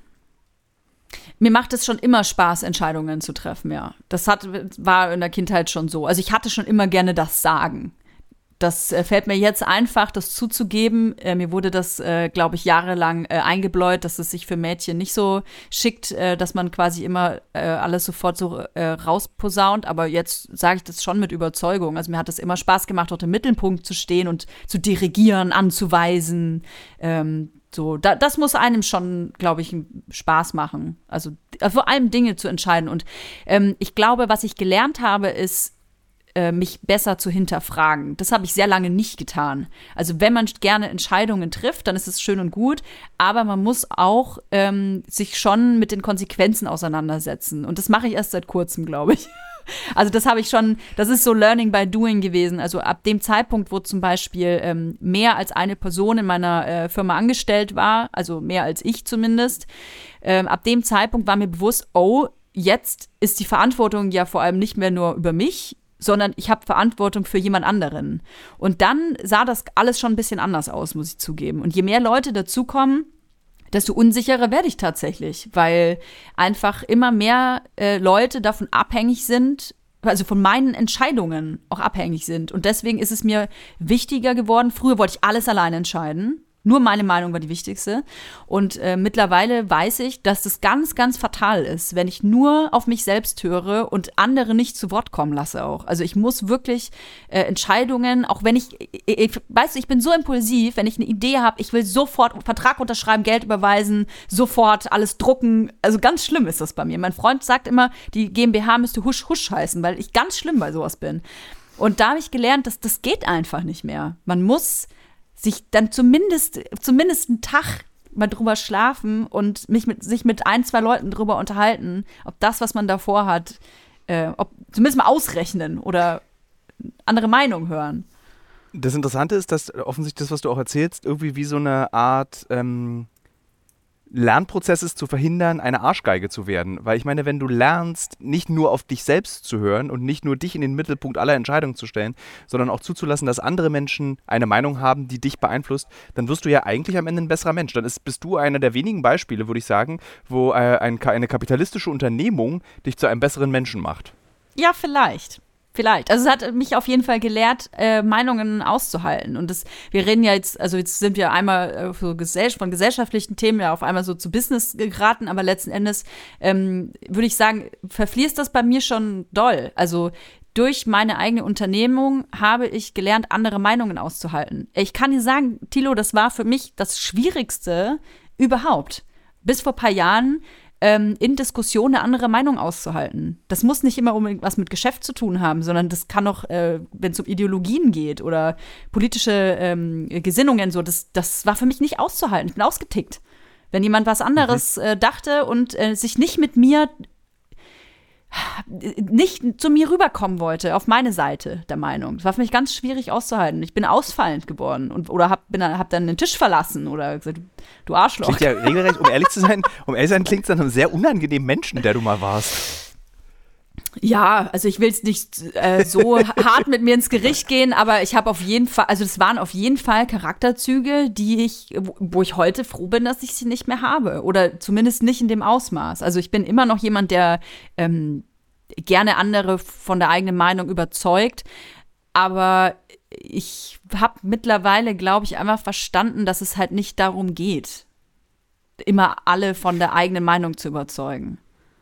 Mir macht es schon immer Spaß, Entscheidungen zu treffen, ja. Das hat, war in der Kindheit schon so. Also ich hatte schon immer gerne das Sagen. Das äh, fällt mir jetzt einfach, das zuzugeben. Äh, mir wurde das, äh, glaube ich, jahrelang äh, eingebläut, dass es sich für Mädchen nicht so schickt, äh, dass man quasi immer äh, alles sofort so äh, rausposaunt. Aber jetzt sage ich das schon mit Überzeugung. Also mir hat es immer Spaß gemacht, dort im Mittelpunkt zu stehen und zu dirigieren, anzuweisen. Ähm, so, da, das muss einem schon, glaube ich, Spaß machen. Also vor allem Dinge zu entscheiden. Und ähm, ich glaube, was ich gelernt habe, ist, mich besser zu hinterfragen. Das habe ich sehr lange nicht getan. Also wenn man gerne Entscheidungen trifft, dann ist es schön und gut, aber man muss auch ähm, sich schon mit den Konsequenzen auseinandersetzen. Und das mache ich erst seit kurzem, glaube ich. Also das habe ich schon, das ist so Learning by Doing gewesen. Also ab dem Zeitpunkt, wo zum Beispiel ähm, mehr als eine Person in meiner äh, Firma angestellt war, also mehr als ich zumindest, ähm, ab dem Zeitpunkt war mir bewusst, oh, jetzt ist die Verantwortung ja vor allem nicht mehr nur über mich, sondern ich habe Verantwortung für jemand anderen. Und dann sah das alles schon ein bisschen anders aus, muss ich zugeben. Und je mehr Leute dazukommen, desto unsicherer werde ich tatsächlich, weil einfach immer mehr äh, Leute davon abhängig sind, also von meinen Entscheidungen auch abhängig sind. Und deswegen ist es mir wichtiger geworden, früher wollte ich alles alleine entscheiden. Nur meine Meinung war die wichtigste. Und äh, mittlerweile weiß ich, dass das ganz, ganz fatal ist, wenn ich nur auf mich selbst höre und andere nicht zu Wort kommen lasse auch. Also ich muss wirklich äh, Entscheidungen, auch wenn ich, ich, ich, weißt du, ich bin so impulsiv, wenn ich eine Idee habe, ich will sofort einen Vertrag unterschreiben, Geld überweisen, sofort alles drucken. Also ganz schlimm ist das bei mir. Mein Freund sagt immer, die GmbH müsste Husch Husch heißen, weil ich ganz schlimm bei sowas bin. Und da habe ich gelernt, dass das geht einfach nicht mehr. Man muss sich dann zumindest, zumindest einen Tag mal drüber schlafen und mich mit, sich mit ein, zwei Leuten drüber unterhalten, ob das, was man davor hat, äh, ob, zumindest mal ausrechnen oder andere Meinung hören. Das Interessante ist, dass offensichtlich das, was du auch erzählst, irgendwie wie so eine Art ähm, Lernprozess ist, zu verhindern, eine Arschgeige zu werden. Weil ich meine, wenn du lernst, nicht nur auf dich selbst zu hören und nicht nur dich in den Mittelpunkt aller Entscheidungen zu stellen, sondern auch zuzulassen, dass andere Menschen eine Meinung haben, die dich beeinflusst, dann wirst du ja eigentlich am Ende ein besserer Mensch. Dann ist, bist du einer der wenigen Beispiele, würde ich sagen, wo äh, ein, eine kapitalistische Unternehmung dich zu einem besseren Menschen macht. Ja, vielleicht. Vielleicht. Also es hat mich auf jeden Fall gelehrt, äh, Meinungen auszuhalten. Und das, wir reden ja jetzt, also jetzt sind wir einmal äh, so gesell- von gesellschaftlichen Themen ja auf einmal so zu Business geraten, aber letzten Endes ähm, würde ich sagen, verfließt das bei mir schon doll. Also durch meine eigene Unternehmung habe ich gelernt, andere Meinungen auszuhalten. Ich kann dir sagen, Thilo, das war für mich das Schwierigste überhaupt. Bis vor ein paar Jahren ähm, in Diskussionen eine andere Meinung auszuhalten. Das muss nicht immer unbedingt was mit Geschäft zu tun haben, sondern das kann auch, äh, wenn es um Ideologien geht oder politische ähm, Gesinnungen, so, das, das war für mich nicht auszuhalten. Ich bin ausgetickt. Wenn jemand was anderes mhm. äh, dachte und äh, sich nicht mit mir nicht zu mir rüberkommen wollte, auf meine Seite der Meinung. Das war für mich ganz schwierig auszuhalten. Ich bin ausfallend geworden und, oder hab, bin, hab dann den Tisch verlassen oder gesagt, du Arschloch. Klingt ja regelrecht, um ehrlich zu sein, um ehrlich zu sein, klingt es nach einem sehr unangenehmen Menschen, der du mal warst. Ja, also ich will es nicht äh, so hart mit mir ins Gericht gehen, aber ich habe auf jeden Fall, also es waren auf jeden Fall Charakterzüge, die ich, wo, wo ich heute froh bin, dass ich sie nicht mehr habe oder zumindest nicht in dem Ausmaß. Also ich bin immer noch jemand, der ähm, gerne andere von der eigenen Meinung überzeugt, aber ich habe mittlerweile, glaube ich, einfach verstanden, dass es halt nicht darum geht, immer alle von der eigenen Meinung zu überzeugen.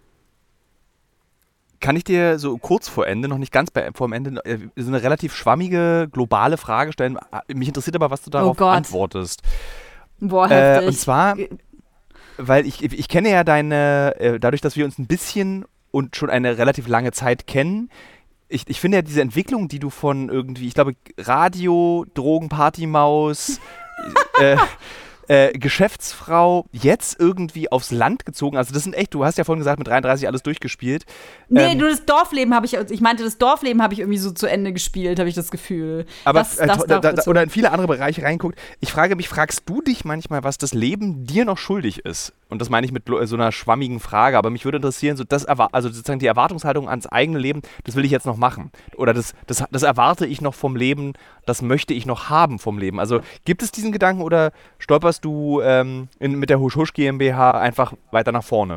Kann ich dir so kurz vor Ende, noch nicht ganz bei, vor dem Ende, so eine relativ schwammige, globale Frage stellen? Mich interessiert aber, was du darauf oh antwortest. Boah, heftig. Äh, und zwar, weil ich, ich kenne ja deine, dadurch, dass wir uns ein bisschen und schon eine relativ lange Zeit kennen, ich, ich finde ja diese Entwicklung, die du von irgendwie, ich glaube, Radio, Drogen, Partymaus, äh, Äh, Geschäftsfrau jetzt irgendwie aufs Land gezogen. Also das sind echt, du hast ja vorhin gesagt, mit dreiunddreißig alles durchgespielt. Nee, ähm, nur das Dorfleben habe ich, ich meinte, das Dorfleben habe ich irgendwie so zu Ende gespielt, habe ich das Gefühl. Aber das, äh, das da, da, oder in viele andere Bereiche reinguckt. Ich frage mich, fragst du dich manchmal, was das Leben dir noch schuldig ist? Und das meine ich mit so einer schwammigen Frage, aber mich würde interessieren, so das, also sozusagen die Erwartungshaltung ans eigene Leben, das will ich jetzt noch machen. Oder das, das, das erwarte ich noch vom Leben, das möchte ich noch haben vom Leben. Also gibt es diesen Gedanken oder stolperst du ähm, in, mit der Husch Husch GmbH einfach weiter nach vorne?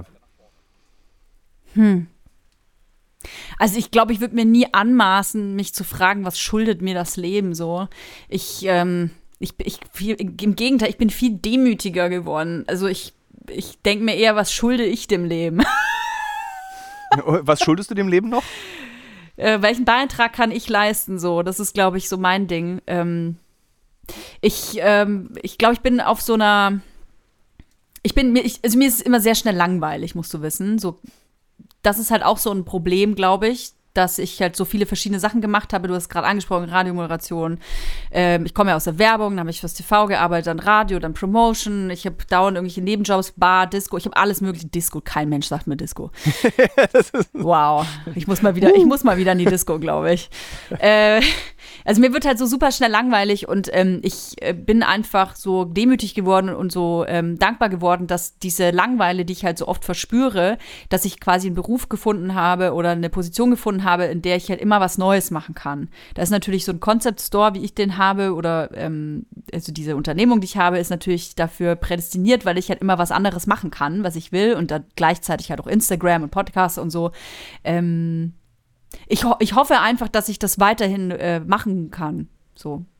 Hm. Also ich glaube, ich würde mir nie anmaßen, mich zu fragen, was schuldet mir das Leben so. Ich, ähm, ich, ich viel, im Gegenteil, ich bin viel demütiger geworden. Also ich Ich denke mir eher, was schulde ich dem Leben? Was schuldest du dem Leben noch? Äh, welchen Beitrag kann ich leisten? So, das ist, glaube ich, so mein Ding. Ähm, ich ähm, ich glaube, ich bin auf so einer. Ich bin mir, ich, also mir ist es immer sehr schnell langweilig, musst du wissen. So, das ist halt auch so ein Problem, glaube ich, dass ich halt so viele verschiedene Sachen gemacht habe. Du hast gerade angesprochen, Radiomoderation. Ähm, ich komme ja aus der Werbung, dann habe ich fürs T V gearbeitet, dann Radio, dann Promotion. Ich habe dauernd irgendwelche Nebenjobs, Bar, Disco. Ich habe alles mögliche. Disco, kein Mensch sagt mir Disco. Wow, ich muss mal wieder, ich muss mal wieder in die Disco, glaube ich. Äh, also mir wird halt so super schnell langweilig und ähm, ich äh, bin einfach so demütig geworden und so ähm, dankbar geworden, dass diese Langeweile, die ich halt so oft verspüre, dass ich quasi einen Beruf gefunden habe oder eine Position gefunden habe, in der ich halt immer was Neues machen kann. Da ist natürlich so ein Concept Store, wie ich den habe, oder ähm, also diese Unternehmung, die ich habe, ist natürlich dafür prädestiniert, weil ich halt immer was anderes machen kann, was ich will, und dann gleichzeitig halt auch Instagram und Podcasts und so. Ähm, ich, ho- ich hoffe einfach, dass ich das weiterhin äh, machen kann. So.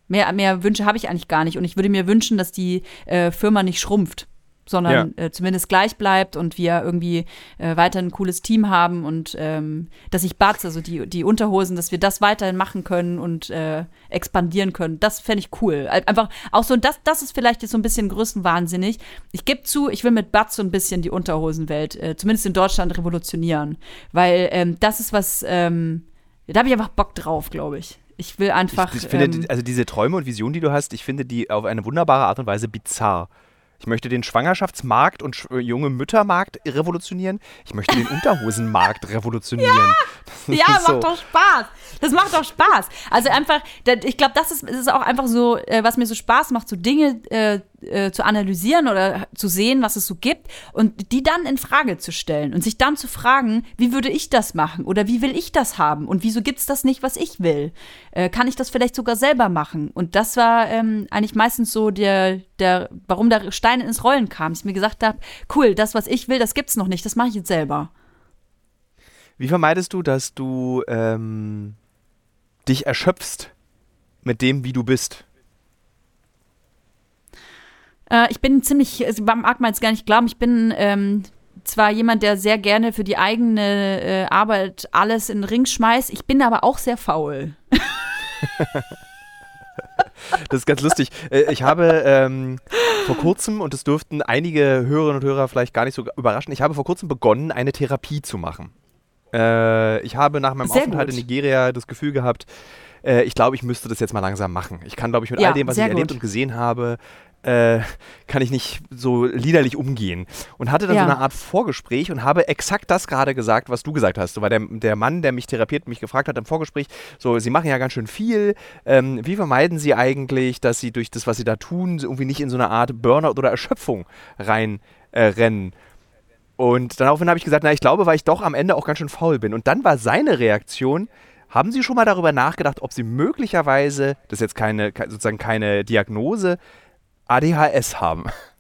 Mehr, mehr Wünsche habe ich eigentlich gar nicht. Und ich würde mir wünschen, dass die äh, Firma nicht schrumpft, sondern ja. äh, zumindest gleich bleibt und wir irgendwie äh, weiter ein cooles Team haben und ähm, dass ich Bats, also die, die Unterhosen, dass wir das weiterhin machen können und äh, expandieren können. Das fände ich cool. Einfach auch so, das, das ist vielleicht jetzt so ein bisschen größenwahnsinnig. Ich gebe zu, ich will mit Bats so ein bisschen die Unterhosenwelt, äh, zumindest in Deutschland, revolutionieren. Weil ähm, das ist was, ähm, da habe ich einfach Bock drauf, glaube ich. Ich will einfach. Ich, ich finde, ähm, also diese Träume und Visionen, die du hast, ich finde die auf eine wunderbare Art und Weise bizarr. Ich möchte den Schwangerschaftsmarkt und sch- junge Müttermarkt revolutionieren. Ich möchte den Unterhosenmarkt revolutionieren. Ja, ja macht so. doch Spaß. Das macht doch Spaß. Also einfach, ich glaube, das ist, ist auch einfach so, was mir so Spaß macht, so Dinge äh, äh, zu analysieren oder zu sehen, was es so gibt und die dann in Frage zu stellen und sich dann zu fragen, wie würde ich das machen oder wie will ich das haben und wieso gibt es das nicht, was ich will? Äh, kann ich das vielleicht sogar selber machen? Und das war ähm, eigentlich meistens so der, der, warum der Stein ins Rollen kam. Ich mir gesagt habe, cool, das, was ich will, das gibt's noch nicht, das mache ich jetzt selber. Wie vermeidest du, dass du ähm, dich erschöpfst mit dem, wie du bist? Äh, ich bin ziemlich, also mag man jetzt gar nicht glauben, ich bin ähm, zwar jemand, der sehr gerne für die eigene äh, Arbeit alles in den Ring schmeißt, ich bin aber auch sehr faul. Das ist ganz lustig. Ich habe ähm, vor kurzem, und das dürften einige Hörerinnen und Hörer vielleicht gar nicht so überraschen, ich habe vor kurzem begonnen, eine Therapie zu machen. Äh, ich habe nach meinem sehr Aufenthalt gut. in Nigeria das Gefühl gehabt, äh, ich glaube, ich müsste das jetzt mal langsam machen. Ich kann, glaube ich, mit Ja, all dem, was ich sehr erlebt gut. und gesehen habe, äh, kann ich nicht so liederlich umgehen. Und hatte dann Ja. so eine Art Vorgespräch und habe exakt das gerade gesagt, was du gesagt hast. So, weil der, der Mann, der mich therapiert, mich gefragt hat im Vorgespräch, so, Sie machen ja ganz schön viel. Ähm, wie vermeiden Sie eigentlich, dass Sie durch das, was Sie da tun, irgendwie nicht in so eine Art Burnout oder Erschöpfung reinrennen? Äh, rennen? Und daraufhin habe ich gesagt, na, ich glaube, weil ich doch am Ende auch ganz schön faul bin. Und dann war seine Reaktion, haben Sie schon mal darüber nachgedacht, ob Sie möglicherweise, das ist jetzt keine, ke- sozusagen keine Diagnose, A D H S haben?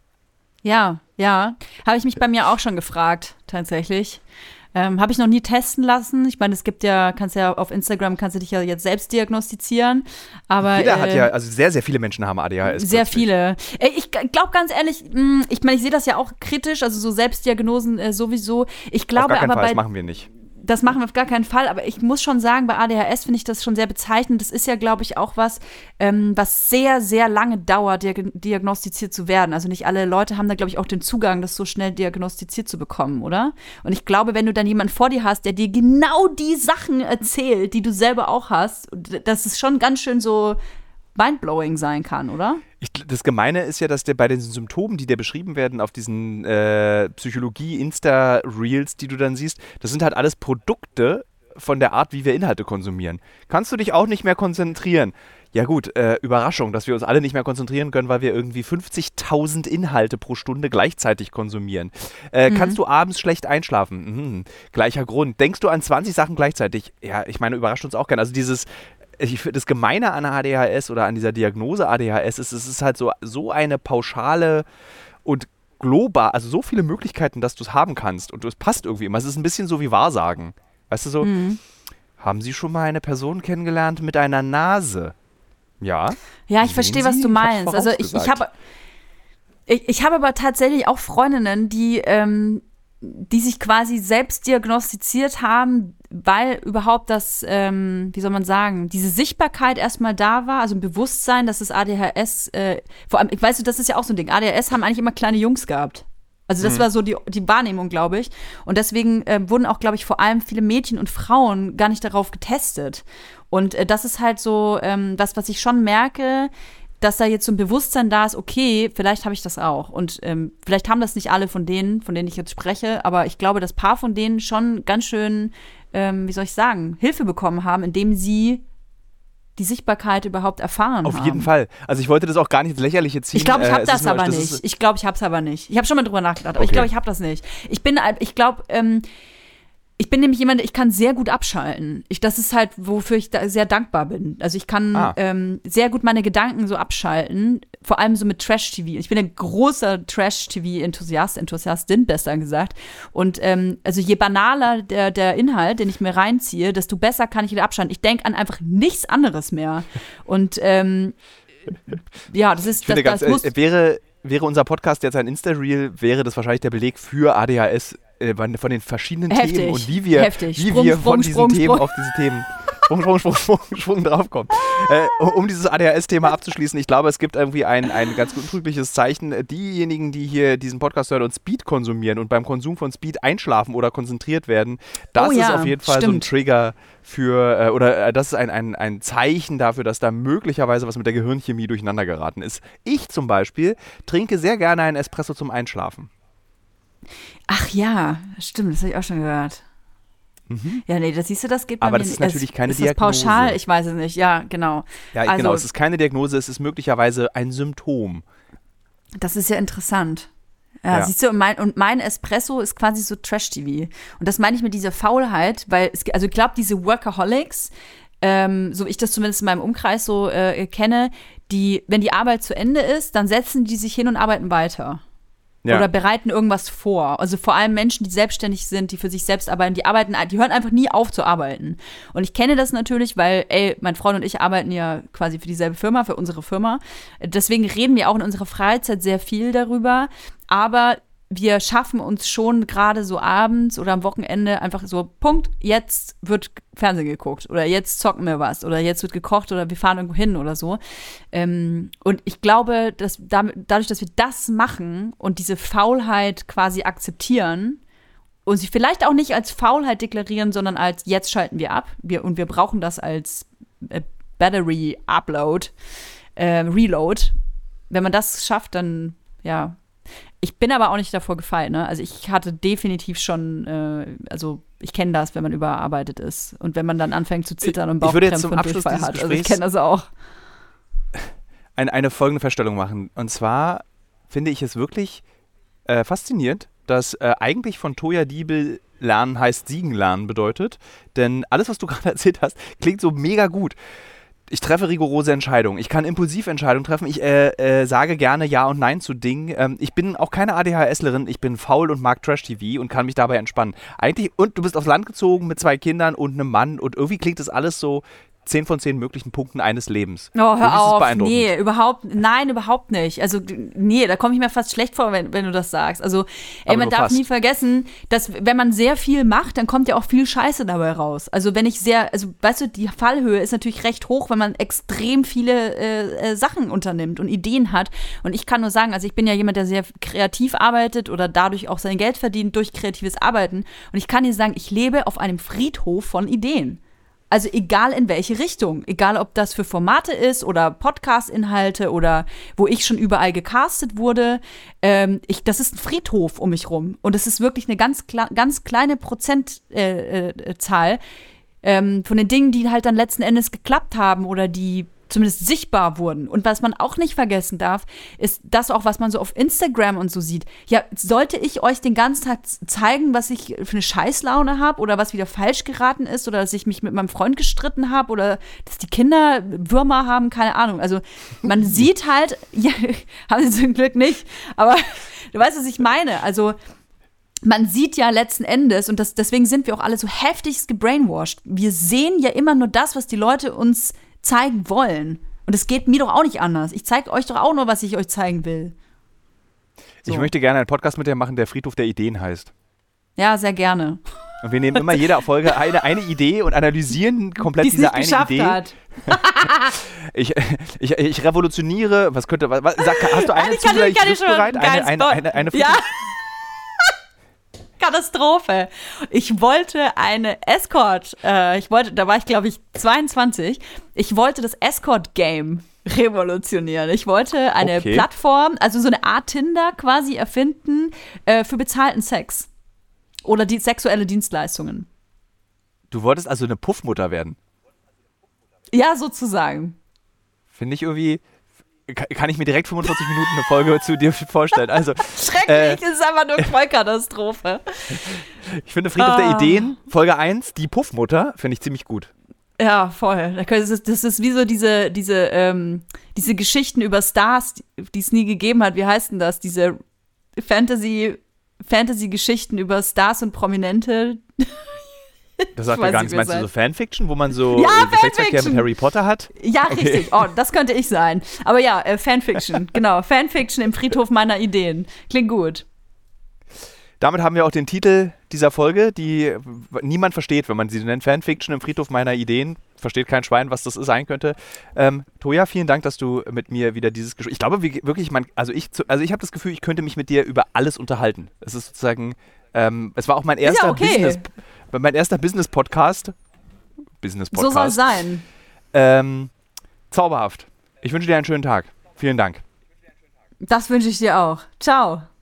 Ja, ja. Habe ich mich bei mir auch schon gefragt, tatsächlich. Ähm, Habe ich noch nie testen lassen. Ich meine, es gibt ja, kannst ja auf Instagram, kannst du dich ja jetzt selbst diagnostizieren. Aber, Jeder äh, hat ja, also sehr, sehr viele Menschen haben A D H S. Sehr plötzlich. viele. Äh, Ich glaube ganz ehrlich, mh, ich meine, ich sehe das ja auch kritisch, also so Selbstdiagnosen äh, sowieso. Ich Auf glaube gar keinen aber Fall, bei das machen wir nicht. Das machen wir auf gar keinen Fall, aber ich muss schon sagen, bei A D H S finde ich das schon sehr bezeichnend. Das ist ja, glaube ich, auch was, ähm, was sehr, sehr lange dauert, diag- diagnostiziert zu werden. Also nicht alle Leute haben da, glaube ich, auch den Zugang, das so schnell diagnostiziert zu bekommen, oder? Und ich glaube, wenn du dann jemanden vor dir hast, der dir genau die Sachen erzählt, die du selber auch hast, dass es schon ganz schön so mindblowing sein kann, oder? Ich, das Gemeine ist ja, dass der bei den Symptomen, die dir beschrieben werden auf diesen äh, Psychologie-Insta-Reels, die du dann siehst, das sind halt alles Produkte von der Art, wie wir Inhalte konsumieren. Kannst du dich auch nicht mehr konzentrieren? Ja gut, äh, Überraschung, dass wir uns alle nicht mehr konzentrieren können, weil wir irgendwie fünfzigtausend Inhalte pro Stunde gleichzeitig konsumieren. Äh, Mhm. Kannst du abends schlecht einschlafen? Mhm. Gleicher Grund. Denkst du an zwanzig Sachen gleichzeitig? Ja, ich meine, überrascht uns auch gern. Also dieses Ich finde, das Gemeine an A D H S oder an dieser Diagnose A D H S ist, es ist halt so, so eine pauschale und global, also so viele Möglichkeiten, dass du es haben kannst und es passt irgendwie immer. Es ist ein bisschen so wie Wahrsagen. Weißt du so, Mhm. haben Sie schon mal eine Person kennengelernt mit einer Nase? Ja. Ja, ich Sehen verstehe, Sie? was du Ich hab's meinst. Also ich, ich vorausgesagt. habe ich, ich habe aber tatsächlich auch Freundinnen, die, ähm, die sich quasi selbst diagnostiziert haben, weil überhaupt das, ähm, wie soll man sagen, diese Sichtbarkeit erstmal da war, also ein Bewusstsein, dass das A D H S, äh, vor allem, weißt du, das ist ja auch so ein Ding, A D H S haben eigentlich immer kleine Jungs gehabt. Also das Mhm. war so die, die Wahrnehmung, glaube ich. Und deswegen äh, wurden auch, glaube ich, vor allem viele Mädchen und Frauen gar nicht darauf getestet. Und äh, das ist halt so ähm, das, was ich schon merke, dass da jetzt so ein Bewusstsein da ist, okay, vielleicht habe ich das auch. Und ähm, vielleicht haben das nicht alle von denen, von denen ich jetzt spreche, aber ich glaube, dass ein paar von denen schon ganz schön, ähm, wie soll ich sagen, Hilfe bekommen haben, indem sie die Sichtbarkeit überhaupt erfahren Auf haben. jeden Fall. Also ich wollte das auch gar nicht ins Lächerliche ziehen. Ich glaube, ich Äh, habe es das ist nur- aber das nicht. ist- Ich glaube, ich habe es aber nicht. Ich habe schon mal drüber nachgedacht, aber ich Okay. glaube, ich habe das nicht. Ich bin, ich glaube, ähm, Ich bin nämlich jemand, ich kann sehr gut abschalten. Ich, das ist halt, wofür ich da sehr dankbar bin. Also ich kann Ah. ähm, sehr gut meine Gedanken so abschalten, vor allem so mit Trash-T V. Ich bin ein großer Trash-T V-Enthusiast, Enthusiastin, besser gesagt. Und ähm, also je banaler der, der Inhalt, den ich mir reinziehe, desto besser kann ich wieder abschalten. Ich denke an einfach nichts anderes mehr. Und ähm, ja, das ist, Ich finde das, ganz, das muss äh, wäre, wäre unser Podcast jetzt ein Insta-Reel, wäre das wahrscheinlich der Beleg für A D H S äh, von den verschiedenen Heftig, Themen und wie wir, heftig. wie Sprung, wir Sprung, von diesen Sprung, Themen Sprung. auf diese Themen Sprung, Sprung, Sprung, Sprung, Sprung draufkommen. Äh, um dieses A D H S-Thema abzuschließen, ich glaube, es gibt irgendwie ein, ein ganz untrügliches Zeichen. Diejenigen, die hier diesen Podcast hören und Speed konsumieren und beim Konsum von Speed einschlafen oder konzentriert werden, das Oh ist ja, auf jeden Fall stimmt. so ein Trigger für, äh, oder äh, das ist ein, ein, ein Zeichen dafür, dass da möglicherweise was mit der Gehirnchemie durcheinander geraten ist. Ich zum Beispiel trinke sehr gerne einen Espresso zum Einschlafen. Ach ja, stimmt, das habe ich auch schon gehört. Ja, nee, das siehst du, das geht bei Aber mir das ist nicht. natürlich keine ist das Diagnose. pauschal? Ich weiß es nicht. Ja, genau. Ja, also, genau, es ist keine Diagnose, es ist möglicherweise ein Symptom. das ist ja interessant. Ja, Ja. siehst du, und mein, und mein Espresso ist quasi so Trash-T V. Und das meine ich mit dieser Faulheit, weil, es, also ich glaube, diese Workaholics, ähm, so wie ich das zumindest in meinem Umkreis so äh, kenne, die, wenn die Arbeit zu Ende ist, dann setzen die sich hin und arbeiten weiter. Ja. Oder bereiten irgendwas vor. Also vor allem Menschen, die selbstständig sind, die für sich selbst arbeiten, die arbeiten, die hören einfach nie auf zu arbeiten. Und ich kenne das natürlich, weil, ey, mein Freund und ich arbeiten ja quasi für dieselbe Firma, für unsere Firma. Deswegen reden wir auch in unserer Freizeit sehr viel darüber. Aber wir schaffen uns schon gerade so abends oder am Wochenende einfach so, Punkt, jetzt wird Fernsehen geguckt oder jetzt zocken wir was oder jetzt wird gekocht oder wir fahren irgendwo hin oder so. Ähm, und ich glaube, dass damit, dadurch, dass wir das machen und diese Faulheit quasi akzeptieren und sie vielleicht auch nicht als Faulheit deklarieren, sondern als jetzt schalten wir ab wir, und wir brauchen das als äh, Battery Upload, äh, Reload. Wenn man das schafft, dann, ja. Ich bin aber auch nicht davor gefeit, ne? Also ich hatte definitiv schon, äh, also ich kenne das, wenn man überarbeitet ist und wenn man dann anfängt zu zittern und Ich würde jetzt Bauchkrämpfe zum und Abschluss Durchfall dieses hat. Also ich Gesprächs kenne das auch. Eine, eine folgende Feststellung machen. Und zwar finde ich es wirklich äh, faszinierend, dass äh, eigentlich von Toja Diebel lernen heißt siegen lernen bedeutet. Denn alles, was du gerade erzählt hast, klingt so mega gut. Ich treffe rigorose Entscheidungen. Ich kann impulsiv Entscheidungen treffen. Ich äh, äh, sage gerne Ja und Nein zu Dingen. Ähm, ich bin auch keine ADHSlerin. Ich bin faul und mag Trash-T V und kann mich dabei entspannen. Eigentlich, und du bist aufs Land gezogen mit zwei Kindern und einem Mann und irgendwie klingt das alles so zehn von zehn möglichen Punkten eines Lebens. Oh, hör Irgendwie ist es auf. beeindruckend. Nee, überhaupt, nein, überhaupt nicht. Also, nee, da komme ich mir fast schlecht vor, wenn, wenn du das sagst. Also, ey, Aber man nur darf fast. nie vergessen, dass, wenn man sehr viel macht, dann kommt ja auch viel Scheiße dabei raus. Also, wenn ich sehr, also, weißt du, die Fallhöhe ist natürlich recht hoch, wenn man extrem viele äh, äh, Sachen unternimmt und Ideen hat. Und ich kann nur sagen, also, ich bin ja jemand, der sehr kreativ arbeitet oder dadurch auch sein Geld verdient durch kreatives Arbeiten. Und ich kann dir sagen, ich lebe auf einem Friedhof von Ideen. Also egal in welche Richtung, egal ob das für Formate ist oder Podcast-Inhalte oder wo ich schon überall gecastet wurde, ähm, ich, das ist ein Friedhof um mich rum und das ist wirklich eine ganz, kle- ganz kleine Prozentzahl äh, äh, Zahl, ähm, von den Dingen, die halt dann letzten Endes geklappt haben oder die zumindest sichtbar wurden. Und was man auch nicht vergessen darf, ist das auch, was man so auf Instagram und so sieht. Ja, sollte ich euch den ganzen Tag zeigen, was ich für eine Scheißlaune habe oder was wieder falsch geraten ist oder dass ich mich mit meinem Freund gestritten habe oder dass die Kinder Würmer haben, keine Ahnung. Also man sieht halt, ja, haben sie zum Glück nicht, aber du weißt, was ich meine. Also man sieht ja letzten Endes, und das, deswegen sind wir auch alle so heftigst gebrainwashed. Wir sehen ja immer nur das, was die Leute uns zeigen wollen. Und es geht mir doch auch nicht anders. Ich zeige euch doch auch nur, was ich euch zeigen will. So. Ich möchte gerne einen Podcast mit dir machen, der Friedhof der Ideen heißt. Ja, sehr gerne. Und wir nehmen immer jede Folge eine, eine Idee und analysieren komplett Die es diese nicht eine geschafft Idee. hat. Ich, ich, ich revolutioniere, was könnte, was, sag, hast du eine Ich kann- zufällig ich kann dir schon griffbereit? einen Eine, geilen eine, eine, eine Ja. Katastrophe. Ich wollte eine Escort, äh, ich wollte, da war ich glaube ich zweiundzwanzig, ich wollte das Escort-Game revolutionieren. Ich wollte eine Okay. Plattform, also so eine Art Tinder quasi erfinden äh, für bezahlten Sex. Oder die sexuelle Dienstleistungen. Du wolltest also eine Puffmutter werden. Ja, sozusagen. Finde ich irgendwie, kann, kann ich mir direkt fünfundvierzig Minuten eine Folge zu dir vorstellen. Also, Schrecklich, äh, es ist einfach nur Vollkatastrophe. Ich finde Friedhof Ah. der Ideen, Folge eins, die Puffmutter, finde ich ziemlich gut. Ja, voll. Das ist, das ist wie so diese, diese, ähm, diese Geschichten über Stars, die es nie gegeben hat. Wie heißt denn das? Diese Fantasy, Fantasy-Geschichten über Stars und Prominente. Das sagt Ich mir weiß gar nicht, nichts. wer Meinst du seid. so Fanfiction, wo man so Ja, äh, Geschlechtsverkehr mit Fanfiction. Harry Potter hat? Ja, Okay. richtig. Oh, das könnte ich sein. Aber ja, äh, Fanfiction. Genau, Fanfiction im Friedhof meiner Ideen. Klingt gut. Damit haben wir auch den Titel dieser Folge, die w- niemand versteht, wenn man sie nennt. Fanfiction im Friedhof meiner Ideen. Versteht kein Schwein, was das sein könnte. Ähm, Toja, vielen Dank, dass du mit mir wieder dieses Gespräch. Ich glaube wie, wirklich, man, also ich, zu- also ich habe das Gefühl, ich könnte mich mit dir über alles unterhalten. Es ist sozusagen, ähm, es war auch mein erster ja okay. Business, mein erster Business-Podcast. Business-Podcast. So soll es sein. Ähm, zauberhaft. Ich wünsche dir einen schönen Tag. Vielen Dank. Das wünsche ich dir auch. Ciao.